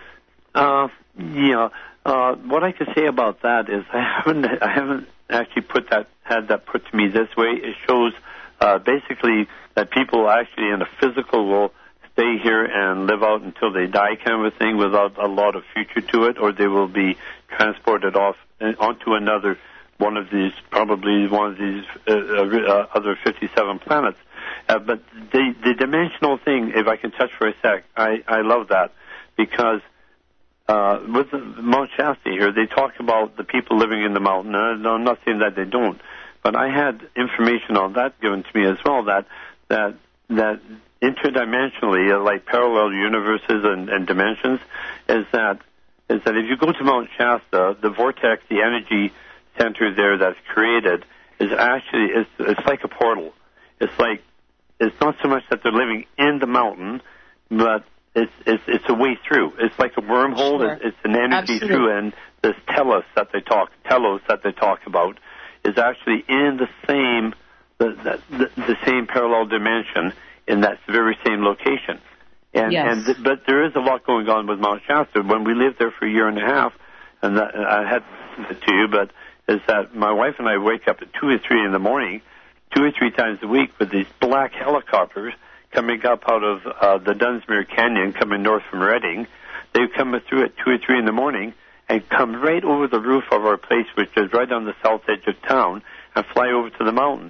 Uh, yeah. Uh, what I could say about that is I haven't I haven't actually put that had that put to me this way. It shows uh, basically that people actually in the physical will stay here and live out until they die, kind of a thing, without a lot of future to it, or they will be transported off onto another one of these, probably one of these uh, uh, other fifty-seven planets. Uh, but the the dimensional thing, if I can touch for a sec, I I love that because. Uh, with the Mount Shasta here, they talk about the people living in the mountain. And I'm not saying that they don't, but I had information on that given to me as well. That that that interdimensionally, uh, like parallel universes and, and dimensions, is that is that if you go to Mount Shasta, the vortex, the energy center there that's created, is actually it's it's like a portal. It's like it's not so much that they're living in the mountain, but It's, it's it's a way through. It's like a wormhole. Sure. It's, it's an energy Absolutely. through, and this telos that they talk telos that they talk about is actually in the same the the, the same parallel dimension in that very same location. And yes. and th- but there is a lot going on with Mount Shasta. When we lived there for a year and a half, and that, I had it to you, but is that my wife and I wake up at two or three in the morning, two or three times a week with these black helicopters coming up out of uh, the Dunsmuir Canyon, coming north from Redding. They come through at two or three in the morning and come right over the roof of our place, which is right on the south edge of town, and fly over to the mountain.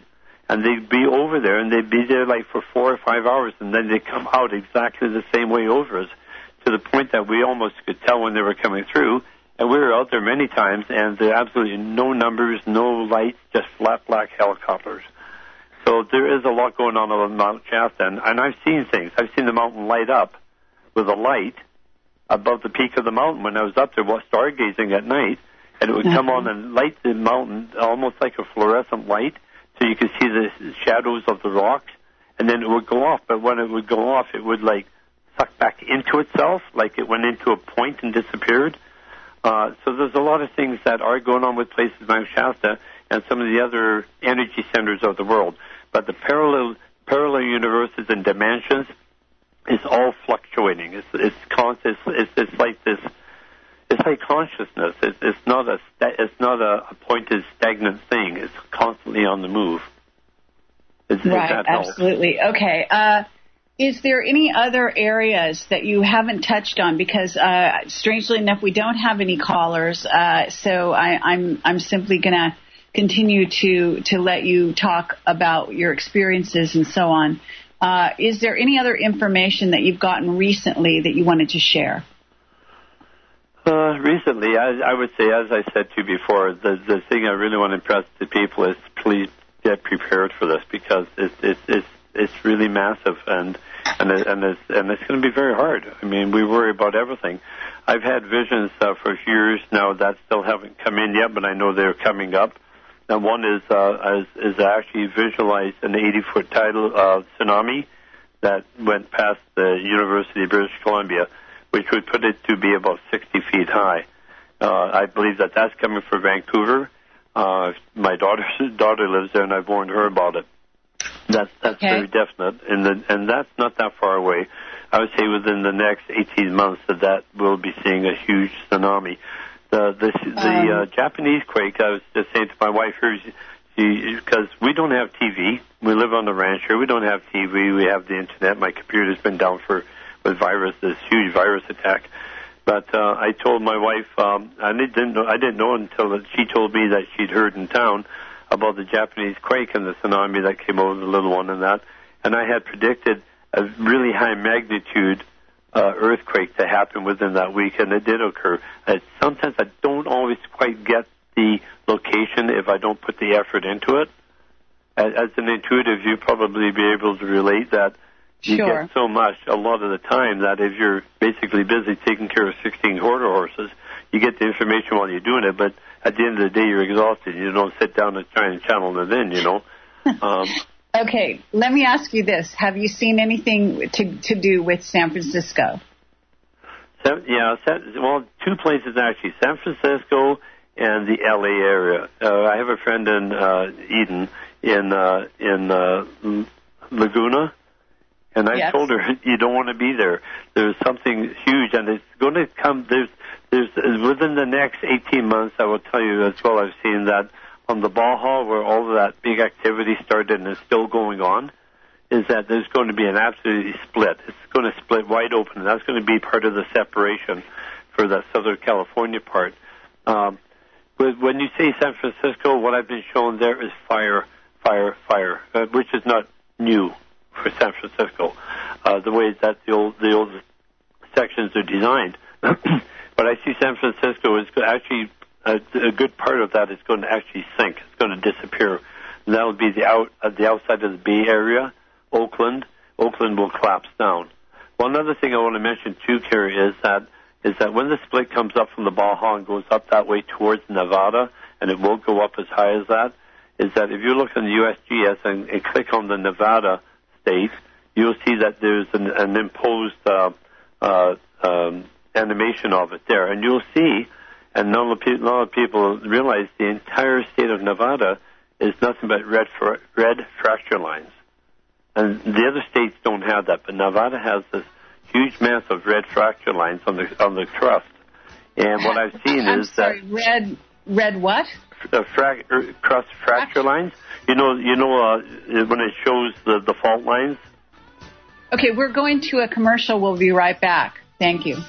and they'd be over there, and they'd be there like for four or five hours, and then they'd come out exactly the same way over us, to the point that we almost could tell when they were coming through. And we were out there many times, and there are absolutely no numbers, no lights, just flat black helicopters. So there is a lot going on on Mount Shasta, and, and I've seen things. I've seen the mountain light up with a light above the peak of the mountain when I was up there stargazing at night, and it would come on and light the mountain almost like a fluorescent light, so you could see the shadows of the rocks, and then it would go off. But when it would go off, it would like suck back into itself, like it went into a point and disappeared. Uh, so there's a lot of things that are going on with places like Mount Shasta and some of the other energy centers of the world. But the parallel parallel universes and dimensions is all fluctuating. It's it's constant. It's, it's like this. It's like consciousness. It's, it's not a it's not a appointed stagnant thing. It's constantly on the move. Is, right. Absolutely. Okay. Uh, Is there any other areas that you haven't touched on? Because uh, strangely enough, we don't have any callers, uh, so I, I'm I'm simply going to continue to to let you talk about your experiences and so on. Uh, is there any other information that you've gotten recently that you wanted to share? Uh, recently, I, I would say, as I said to you before, the the thing I really want to impress the people is please get prepared for this, because it's it's it's it's really massive, and and it, and it's and it's going to be very hard. I mean, we worry about everything. I've had visions uh, for years now that still haven't come in yet, but I know they're coming up. And one is uh, is, is actually visualized an eighty-foot tidal uh, tsunami that went past the University of British Columbia, which would put it to be about sixty feet high. Uh, I believe that that's coming for Vancouver. Uh, my daughter daughter lives there, and I've warned her about it. That's that's okay. Very definite, and the, and that's not that far away. I would say within the next eighteen months that that will be seeing a huge tsunami. The the, the um, uh, Japanese quake, I was just saying to my wife here, because we don't have T V. We live on the ranch here. We don't have T V. We have the internet. My computer's been down for with virus, this huge virus attack. But uh, I told my wife, um, I didn't know, I didn't know until she told me that she'd heard in town about the Japanese quake and the tsunami that came over the little one and that. And I had predicted a really high magnitude uh, earthquake to happen within that week, and it did occur. Uh, sometimes I don't always quite get the location if I don't put the effort into it. As, as an intuitive, you'd probably be able to relate that you sure. get so much a lot of the time that if you're basically busy taking care of sixteen quarter horses, you get the information while you're doing it, but at the end of the day, you're exhausted. You don't sit down and try and channel it in, you know. Um, okay, let me ask you this. Have you seen anything to to do with San Francisco? San, yeah, San, well, two places actually, San Francisco and the L A area. Uh, I have a friend in uh, Eden, in uh, in uh, Laguna, and I yes. told her, you don't want to be there. There's something huge, and it's going to come, there's There's, within the next eighteen months, I will tell you as well, I've seen that on the Baja, where all of that big activity started and is still going on, is that there's going to be an absolutely split. It's going to split wide open, and that's going to be part of the separation for the Southern California part. Um, but when you say San Francisco, what I've been shown there is fire, fire, fire, uh, which is not new for San Francisco, uh, the way that the old, the old sections are designed. But I see San Francisco is actually, a, a good part of that is going to actually sink. It's going to disappear. And that will be the out uh, the outside of the Bay Area, Oakland. Oakland will collapse down. One other thing I want to mention too, Kerry, is that is that when the split comes up from the Baja and goes up that way towards Nevada, and it won't go up as high as that, is that if you look on the U S G S and, and click on the Nevada state, you'll see that there's an, an imposed uh, uh, um, animation of it there, and you'll see, and a lot of people realize the entire state of Nevada is nothing but red fra- red fracture lines, and the other states don't have that, but Nevada has this huge mass of red fracture lines on the on the crust, and what I've seen I'm is sorry, that red red what? The fra- er, crust fracture lines. You know, you know uh, when it shows the, the fault lines. Okay, we're going to a commercial. We'll be right back. Thank you.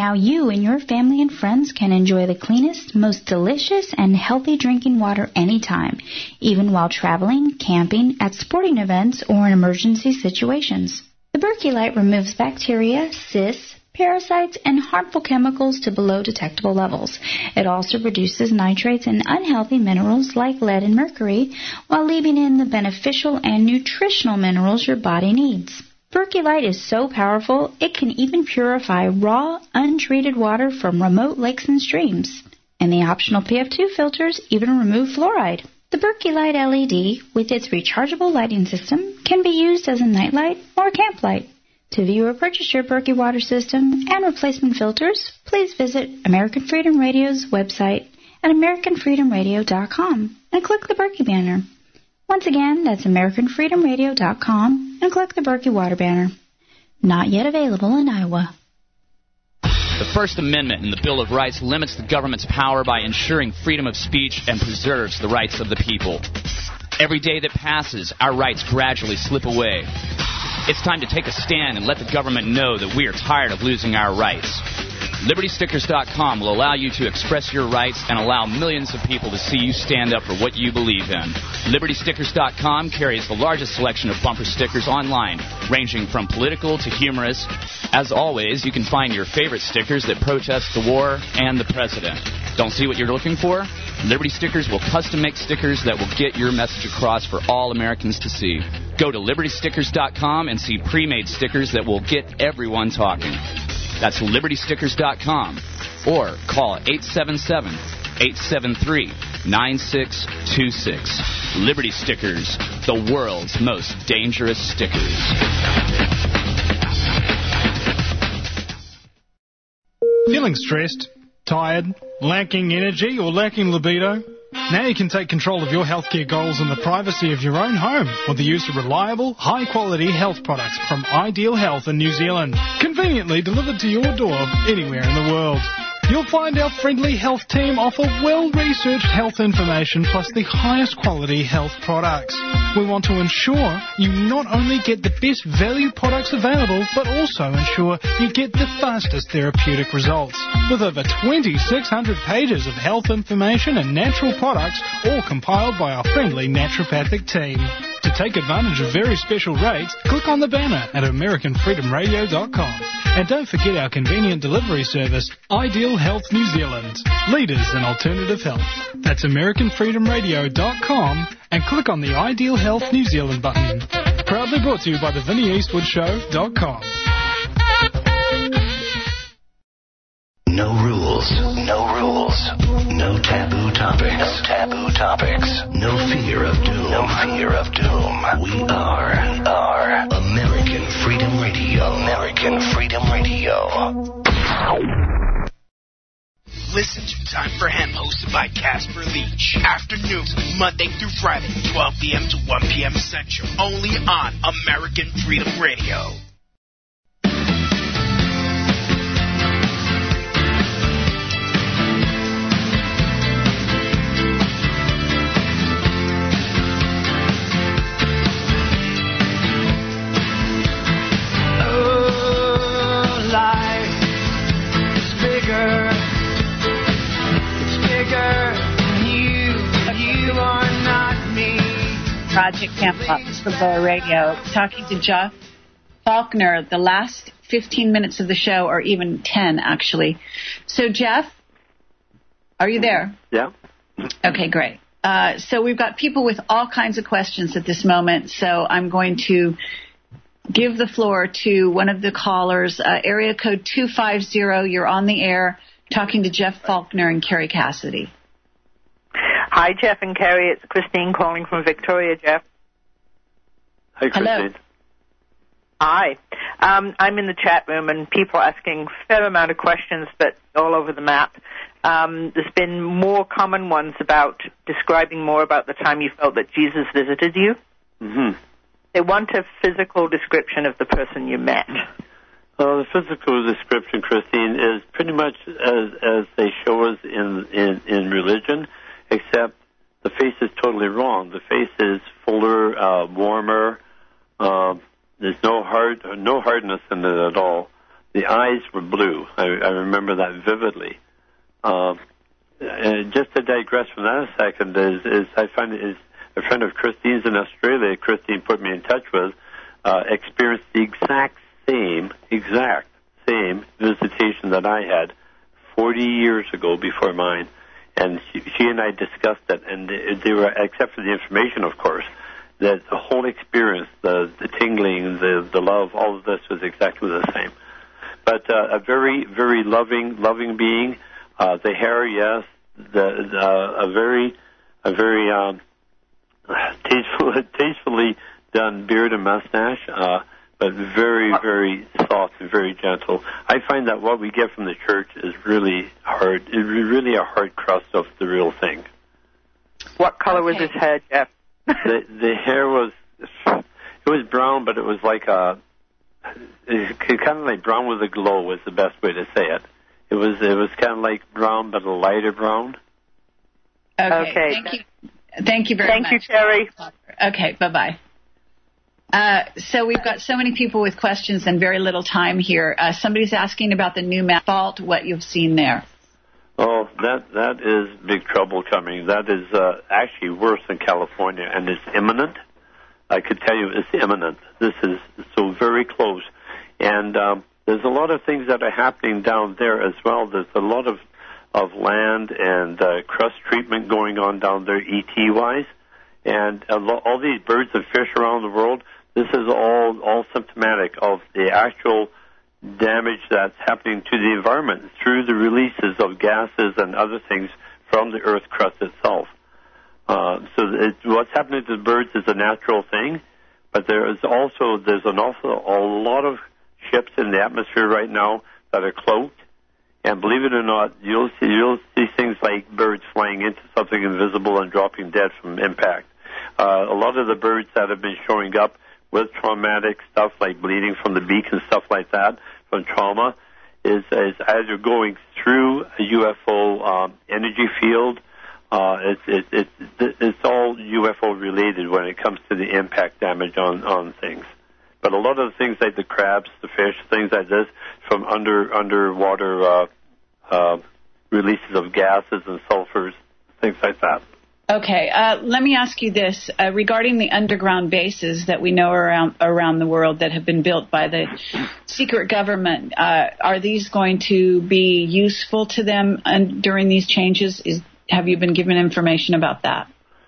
Now you and your family and friends can enjoy the cleanest, most delicious, and healthy drinking water anytime, even while traveling, camping, at sporting events, or in emergency situations. The Berkey Light removes bacteria, cysts, parasites, and harmful chemicals to below detectable levels. It also reduces nitrates and unhealthy minerals like lead and mercury, while leaving in the beneficial and nutritional minerals your body needs. Berkey Light is so powerful, it can even purify raw, untreated water from remote lakes and streams. And the optional P F two filters even remove fluoride. The Berkey Light L E D, with its rechargeable lighting system, can be used as a nightlight or a camp light. To view or purchase your Berkey water system and replacement filters, please visit American Freedom Radio's website at american freedom radio dot com and click the Berkey banner. Once again, that's american freedom radio dot com and click the Berkey water banner. Not yet available in Iowa. The First Amendment in the Bill of Rights limits the government's power by ensuring freedom of speech and preserves the rights of the people. Every day that passes, our rights gradually slip away. It's time to take a stand and let the government know that we are tired of losing our rights. Liberty Stickers dot com will allow you to express your rights and allow millions of people to see you stand up for what you believe in. Liberty Stickers dot com carries the largest selection of bumper stickers online, ranging from political to humorous. As always, you can find your favorite stickers that protest the war and the president. Don't see what you're looking for? Liberty Stickers will custom make stickers that will get your message across for all Americans to see. Go to Liberty Stickers dot com and see pre-made stickers that will get everyone talking. That's Liberty Stickers dot com, or call eight seven seven, eight seven three, nine six two six. Liberty Stickers, the world's most dangerous stickers. Feeling stressed, tired, lacking energy, or lacking libido? Now you can take control of your healthcare goals in the privacy of your own home with the use of reliable, high-quality health products from Ideal Health in New Zealand, conveniently delivered to your door anywhere in the world. You'll find our friendly health team offer well-researched health information plus the highest quality health products. We want to ensure you not only get the best value products available, but also ensure you get the fastest therapeutic results. With over twenty-six hundred pages of health information and natural products, all compiled by our friendly naturopathic team. To take advantage of very special rates, click on the banner at american freedom radio dot com. And don't forget our convenient delivery service, Ideal Health New Zealand, leaders in alternative health. That's american freedom radio dot com and click on the Ideal Health New Zealand button. Proudly brought to you by the Vinnie Eastwood Show dot com. No rules, no rules, no taboo topics, no taboo topics, no fear of doom, no fear of doom. We are, we are American Freedom Radio, American Freedom Radio. Listen to Time for Hemp, hosted by Casper Leach. Afternoons, Monday through Friday, twelve p.m. to one p.m. Central. Only on American Freedom Radio. Project Camelot, Whistleblower Radio, talking to Jeff Faulkner the last fifteen minutes of the show, or even ten, actually. So, Jeff, are you there? Yeah. Okay, great. Uh, so we've got people with all kinds of questions at this moment, so I'm going to give the floor to one of the callers, uh, area code two five zero. You're on the air, talking to Jeff Faulkner and Carrie Cassidy. Hi, Jeff and Carrie. It's Christine calling from Victoria, Jeff. Hi, Christine. Hello. Hi. Um, I'm in the chat room, and people are asking a fair amount of questions, but all over the map. Um, there's been more common ones about describing more about the time you felt that Jesus visited you. Mm-hmm. They want a physical description of the person you met. Well, the physical description, Christine, is pretty much as, as they show us in, in, in religion, except the face is totally wrong. The face is fuller, uh, warmer. Uh, there's no hard, no hardness in it at all. the eyes were blue. I, I remember that vividly. Um, and just to digress from that a second, is, is I find is a friend of Christine's in Australia, Christine put me in touch with, uh, experienced the exact same, exact same visitation that I had forty years ago before mine. And she, she and I discussed it, and they were, except for the information, of course, that the whole experience, the, the tingling, the, the love, all of this was exactly the same. But uh, a very, very loving, loving being. Uh, the hair, yes, the, the uh, a very, a very um, tasteful, tastefully done beard and mustache, uh, but very, very soft and very gentle. I find that what we get from the church is really hard, is really a hard crust of the real thing. What color was his hair, Jeff? the, the hair was, it was brown, but it was like a, it kind of like brown with a glow was the best way to say it. It was, it was kind of like brown, but a lighter brown. Okay. Okay. Thank you. Thank you very Thank much. Thank you, Terry. Okay. Bye-bye. Uh, so we've got so many people with questions and very little time here. Uh, somebody's asking about the new map fault, what you've seen there. Oh, that that is big trouble coming. That is uh, actually worse than California, and it's imminent. I could tell you it's imminent. This is so very close. And um, there's a lot of things that are happening down there as well. There's a lot of, of land and uh, crust treatment going on down there E T-wise. And a lo- all these birds and fish around the world, this is all, all symptomatic of the actual damage that's happening to the environment through the releases of gases and other things from the Earth crust itself. Uh, so it, what's happening to the birds is a natural thing, but there is also there's an awful a lot of ships in the atmosphere right now that are cloaked, and believe it or not, you'll see you'll see things like birds flying into something invisible and dropping dead from impact. Uh, a lot of the birds that have been showing up with traumatic stuff like bleeding from the beak and stuff like that from trauma is, is either going through a U F O um, energy field. Uh, it's, it, it, it's all U F O related when it comes to the impact damage on, on things. But a lot of the things like the crabs, the fish, things like this from under underwater uh, uh, releases of gases and sulfurs, things like that. Okay, uh, let me ask you this. Uh, regarding the underground bases that we know around around the world that have been built by the secret government, uh, are these going to be useful to them and during these changes? Is, have you been given information about that?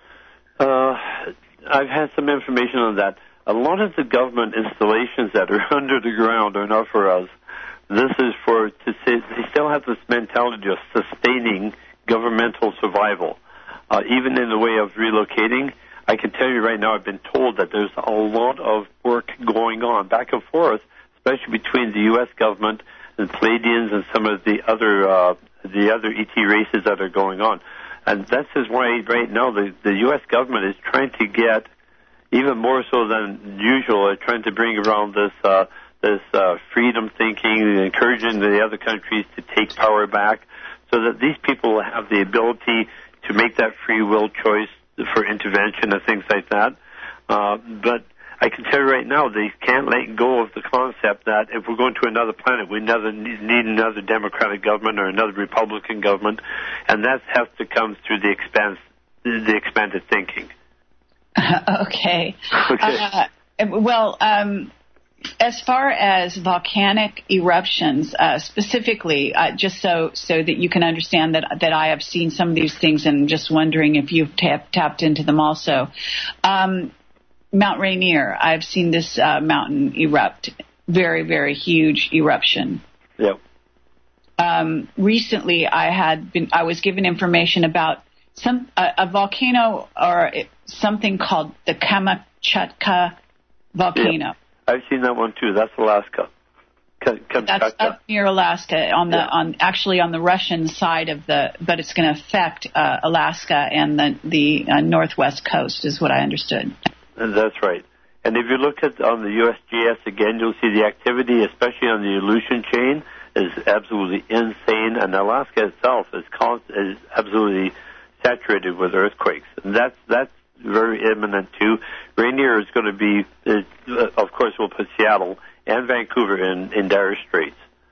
Uh, I've had some information on that. A lot of the government installations that are under the ground are not for us. This is for, to say, they still have this mentality of sustaining governmental survival. Uh, even in the way of relocating, I can tell you right now, I've been told that there's a lot of work going on back and forth, especially between the U S government and Pleiadians and some of the other uh, the other E T races that are going on. And this is why right now the, the U S government is trying to get, even more so than usual, uh, trying to bring around this uh, this uh, freedom thinking, encouraging the other countries to take power back, so that these people will have the ability to make that free will choice for intervention and things like that. Uh, but I can tell you right now, they can't let go of the concept that if we're going to another planet, we never need another Democratic government or another Republican government, and that has to come through the expanse, the expanded thinking. Uh, okay. Okay. Uh, well, um, as far as volcanic eruptions, uh, specifically, uh, just so so that you can understand that that I have seen some of these things, and just wondering if you've tap, tapped into them also. Um, Mount Rainier, I've seen this uh, mountain erupt, very very huge eruption. Yep. Um, recently, I had been I was given information about some uh, a volcano or something called the Kamchatka volcano. Yep. I've seen that one too. That's Alaska. Kamchatka. That's up near Alaska, on the yeah. on actually on the Russian side of the, but it's going to affect uh, Alaska and the the uh, northwest coast, is what I understood. And that's right. And if you look at on the U S G S again, you'll see the activity, especially on the Aleutian chain, is absolutely insane, and Alaska itself is, con- is absolutely saturated with earthquakes. And that's that's very imminent too. Rainier is going to be, uh, of course, will put Seattle and Vancouver in, in dire straits.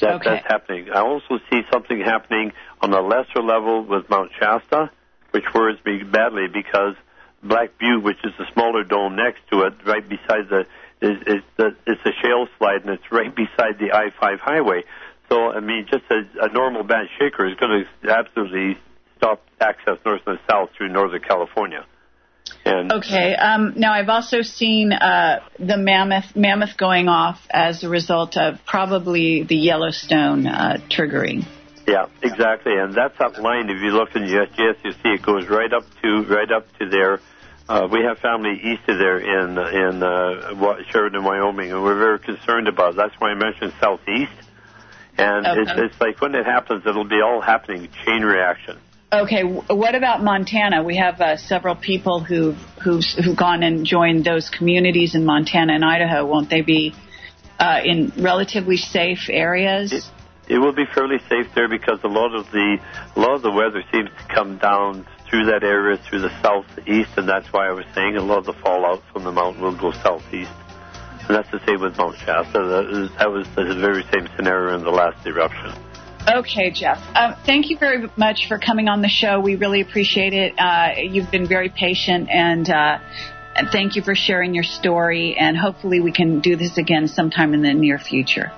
That, Okay. That's happening. I also see something happening on a lesser level with Mount Shasta, which worries me badly because Black Butte, which is the smaller dome next to it, right beside the, is, is the it's a shale slide, and it's right beside the I five highway. So, I mean, just a, a normal bad shaker is going to absolutely stop access north and south through Northern California. And Okay. Um, now, I've also seen uh, the mammoth mammoth going off as a result of probably the Yellowstone uh, triggering. yeah, exactly. And that's that line. If you look in the U S G S, you see it goes right up to right up to there. Uh, we have family east of there in in uh, Wa- Sheridan, Wyoming, and we're very concerned about it. That's why I mentioned southeast. And Okay. it's, it's like when it happens, it'll be all happening chain reaction. Okay. w- What about Montana? We have uh, several people who've, who've who've gone and joined those communities in Montana and Idaho. Won't they be uh, in relatively safe areas? It, it will be fairly safe there because a lot of the a lot of the weather seems to come down through that area, through the southeast, and that's why I was saying a lot of the fallout from the mountain will go southeast. And that's the same with Mount Shasta. That was, that was the very same scenario in the last eruption. Okay, Jeff. Uh, thank you very much for coming on the show. We really appreciate it. Uh, you've been very patient, and, uh, and thank you for sharing your story. And hopefully we can do this again sometime in the near future.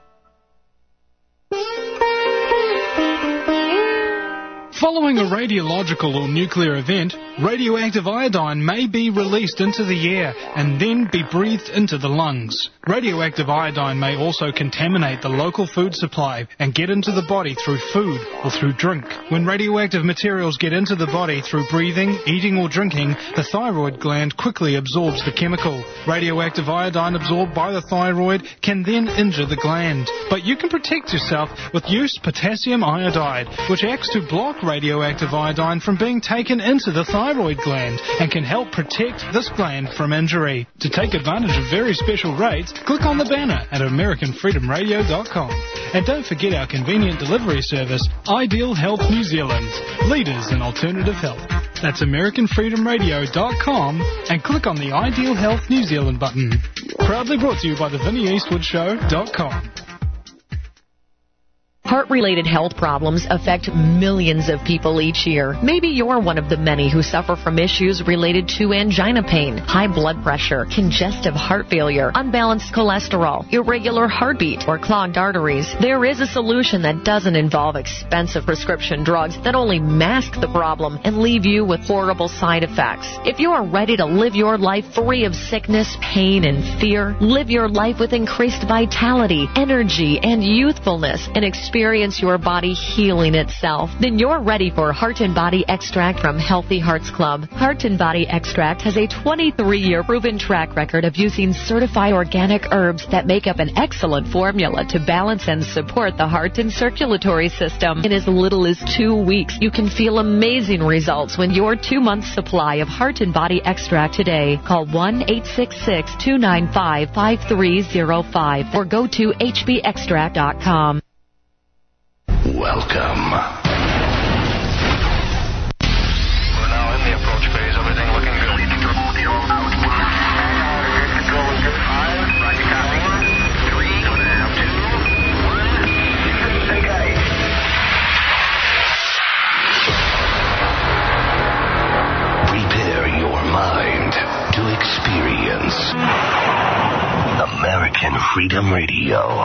Following a radiological or nuclear event, radioactive iodine may be released into the air and then be breathed into the lungs. Radioactive iodine may also contaminate the local food supply and get into the body through food or through drink. When radioactive materials get into the body through breathing, eating or drinking, the thyroid gland quickly absorbs the chemical. Radioactive iodine absorbed by the thyroid can then injure the gland. But you can protect yourself with use potassium iodide, which acts to block radioactive iodine from being taken into the thyroid gland and can help protect this gland from injury. To take advantage of very special rates, click on the banner at American Freedom Radio dot com. And don't forget our convenient delivery service, Ideal Health New Zealand, leaders in alternative health. That's American Freedom Radio dot com and click on the Ideal Health New Zealand button. Proudly brought to you by the Vinnie Eastwood Show dot com. Heart-related health problems affect millions of people each year. Maybe you're one of the many who suffer from issues related to angina pain, high blood pressure, congestive heart failure, unbalanced cholesterol, irregular heartbeat, or clogged arteries. There is a solution that doesn't involve expensive prescription drugs that only mask the problem and leave you with horrible side effects. If you are ready to live your life free of sickness, pain, and fear, live your life with increased vitality, energy, and youthfulness, and experience your body healing itself, then you're ready for Heart and Body Extract from Healthy Hearts Club. Heart and Body Extract has a twenty-three year proven track record of using certified organic herbs that make up an excellent formula to balance and support the heart and circulatory system. In as little as two weeks, you can feel amazing results when your two-month supply of Heart and Body Extract today. Call one eight six six, two nine five, five three zero five or go to H B extract dot com. Welcome. We're now in the approach phase. Everything looking good. Control is good. Five. Roger, copy. Three. Two and a half. Two. One. Okay. Prepare your mind to experience American Freedom Radio.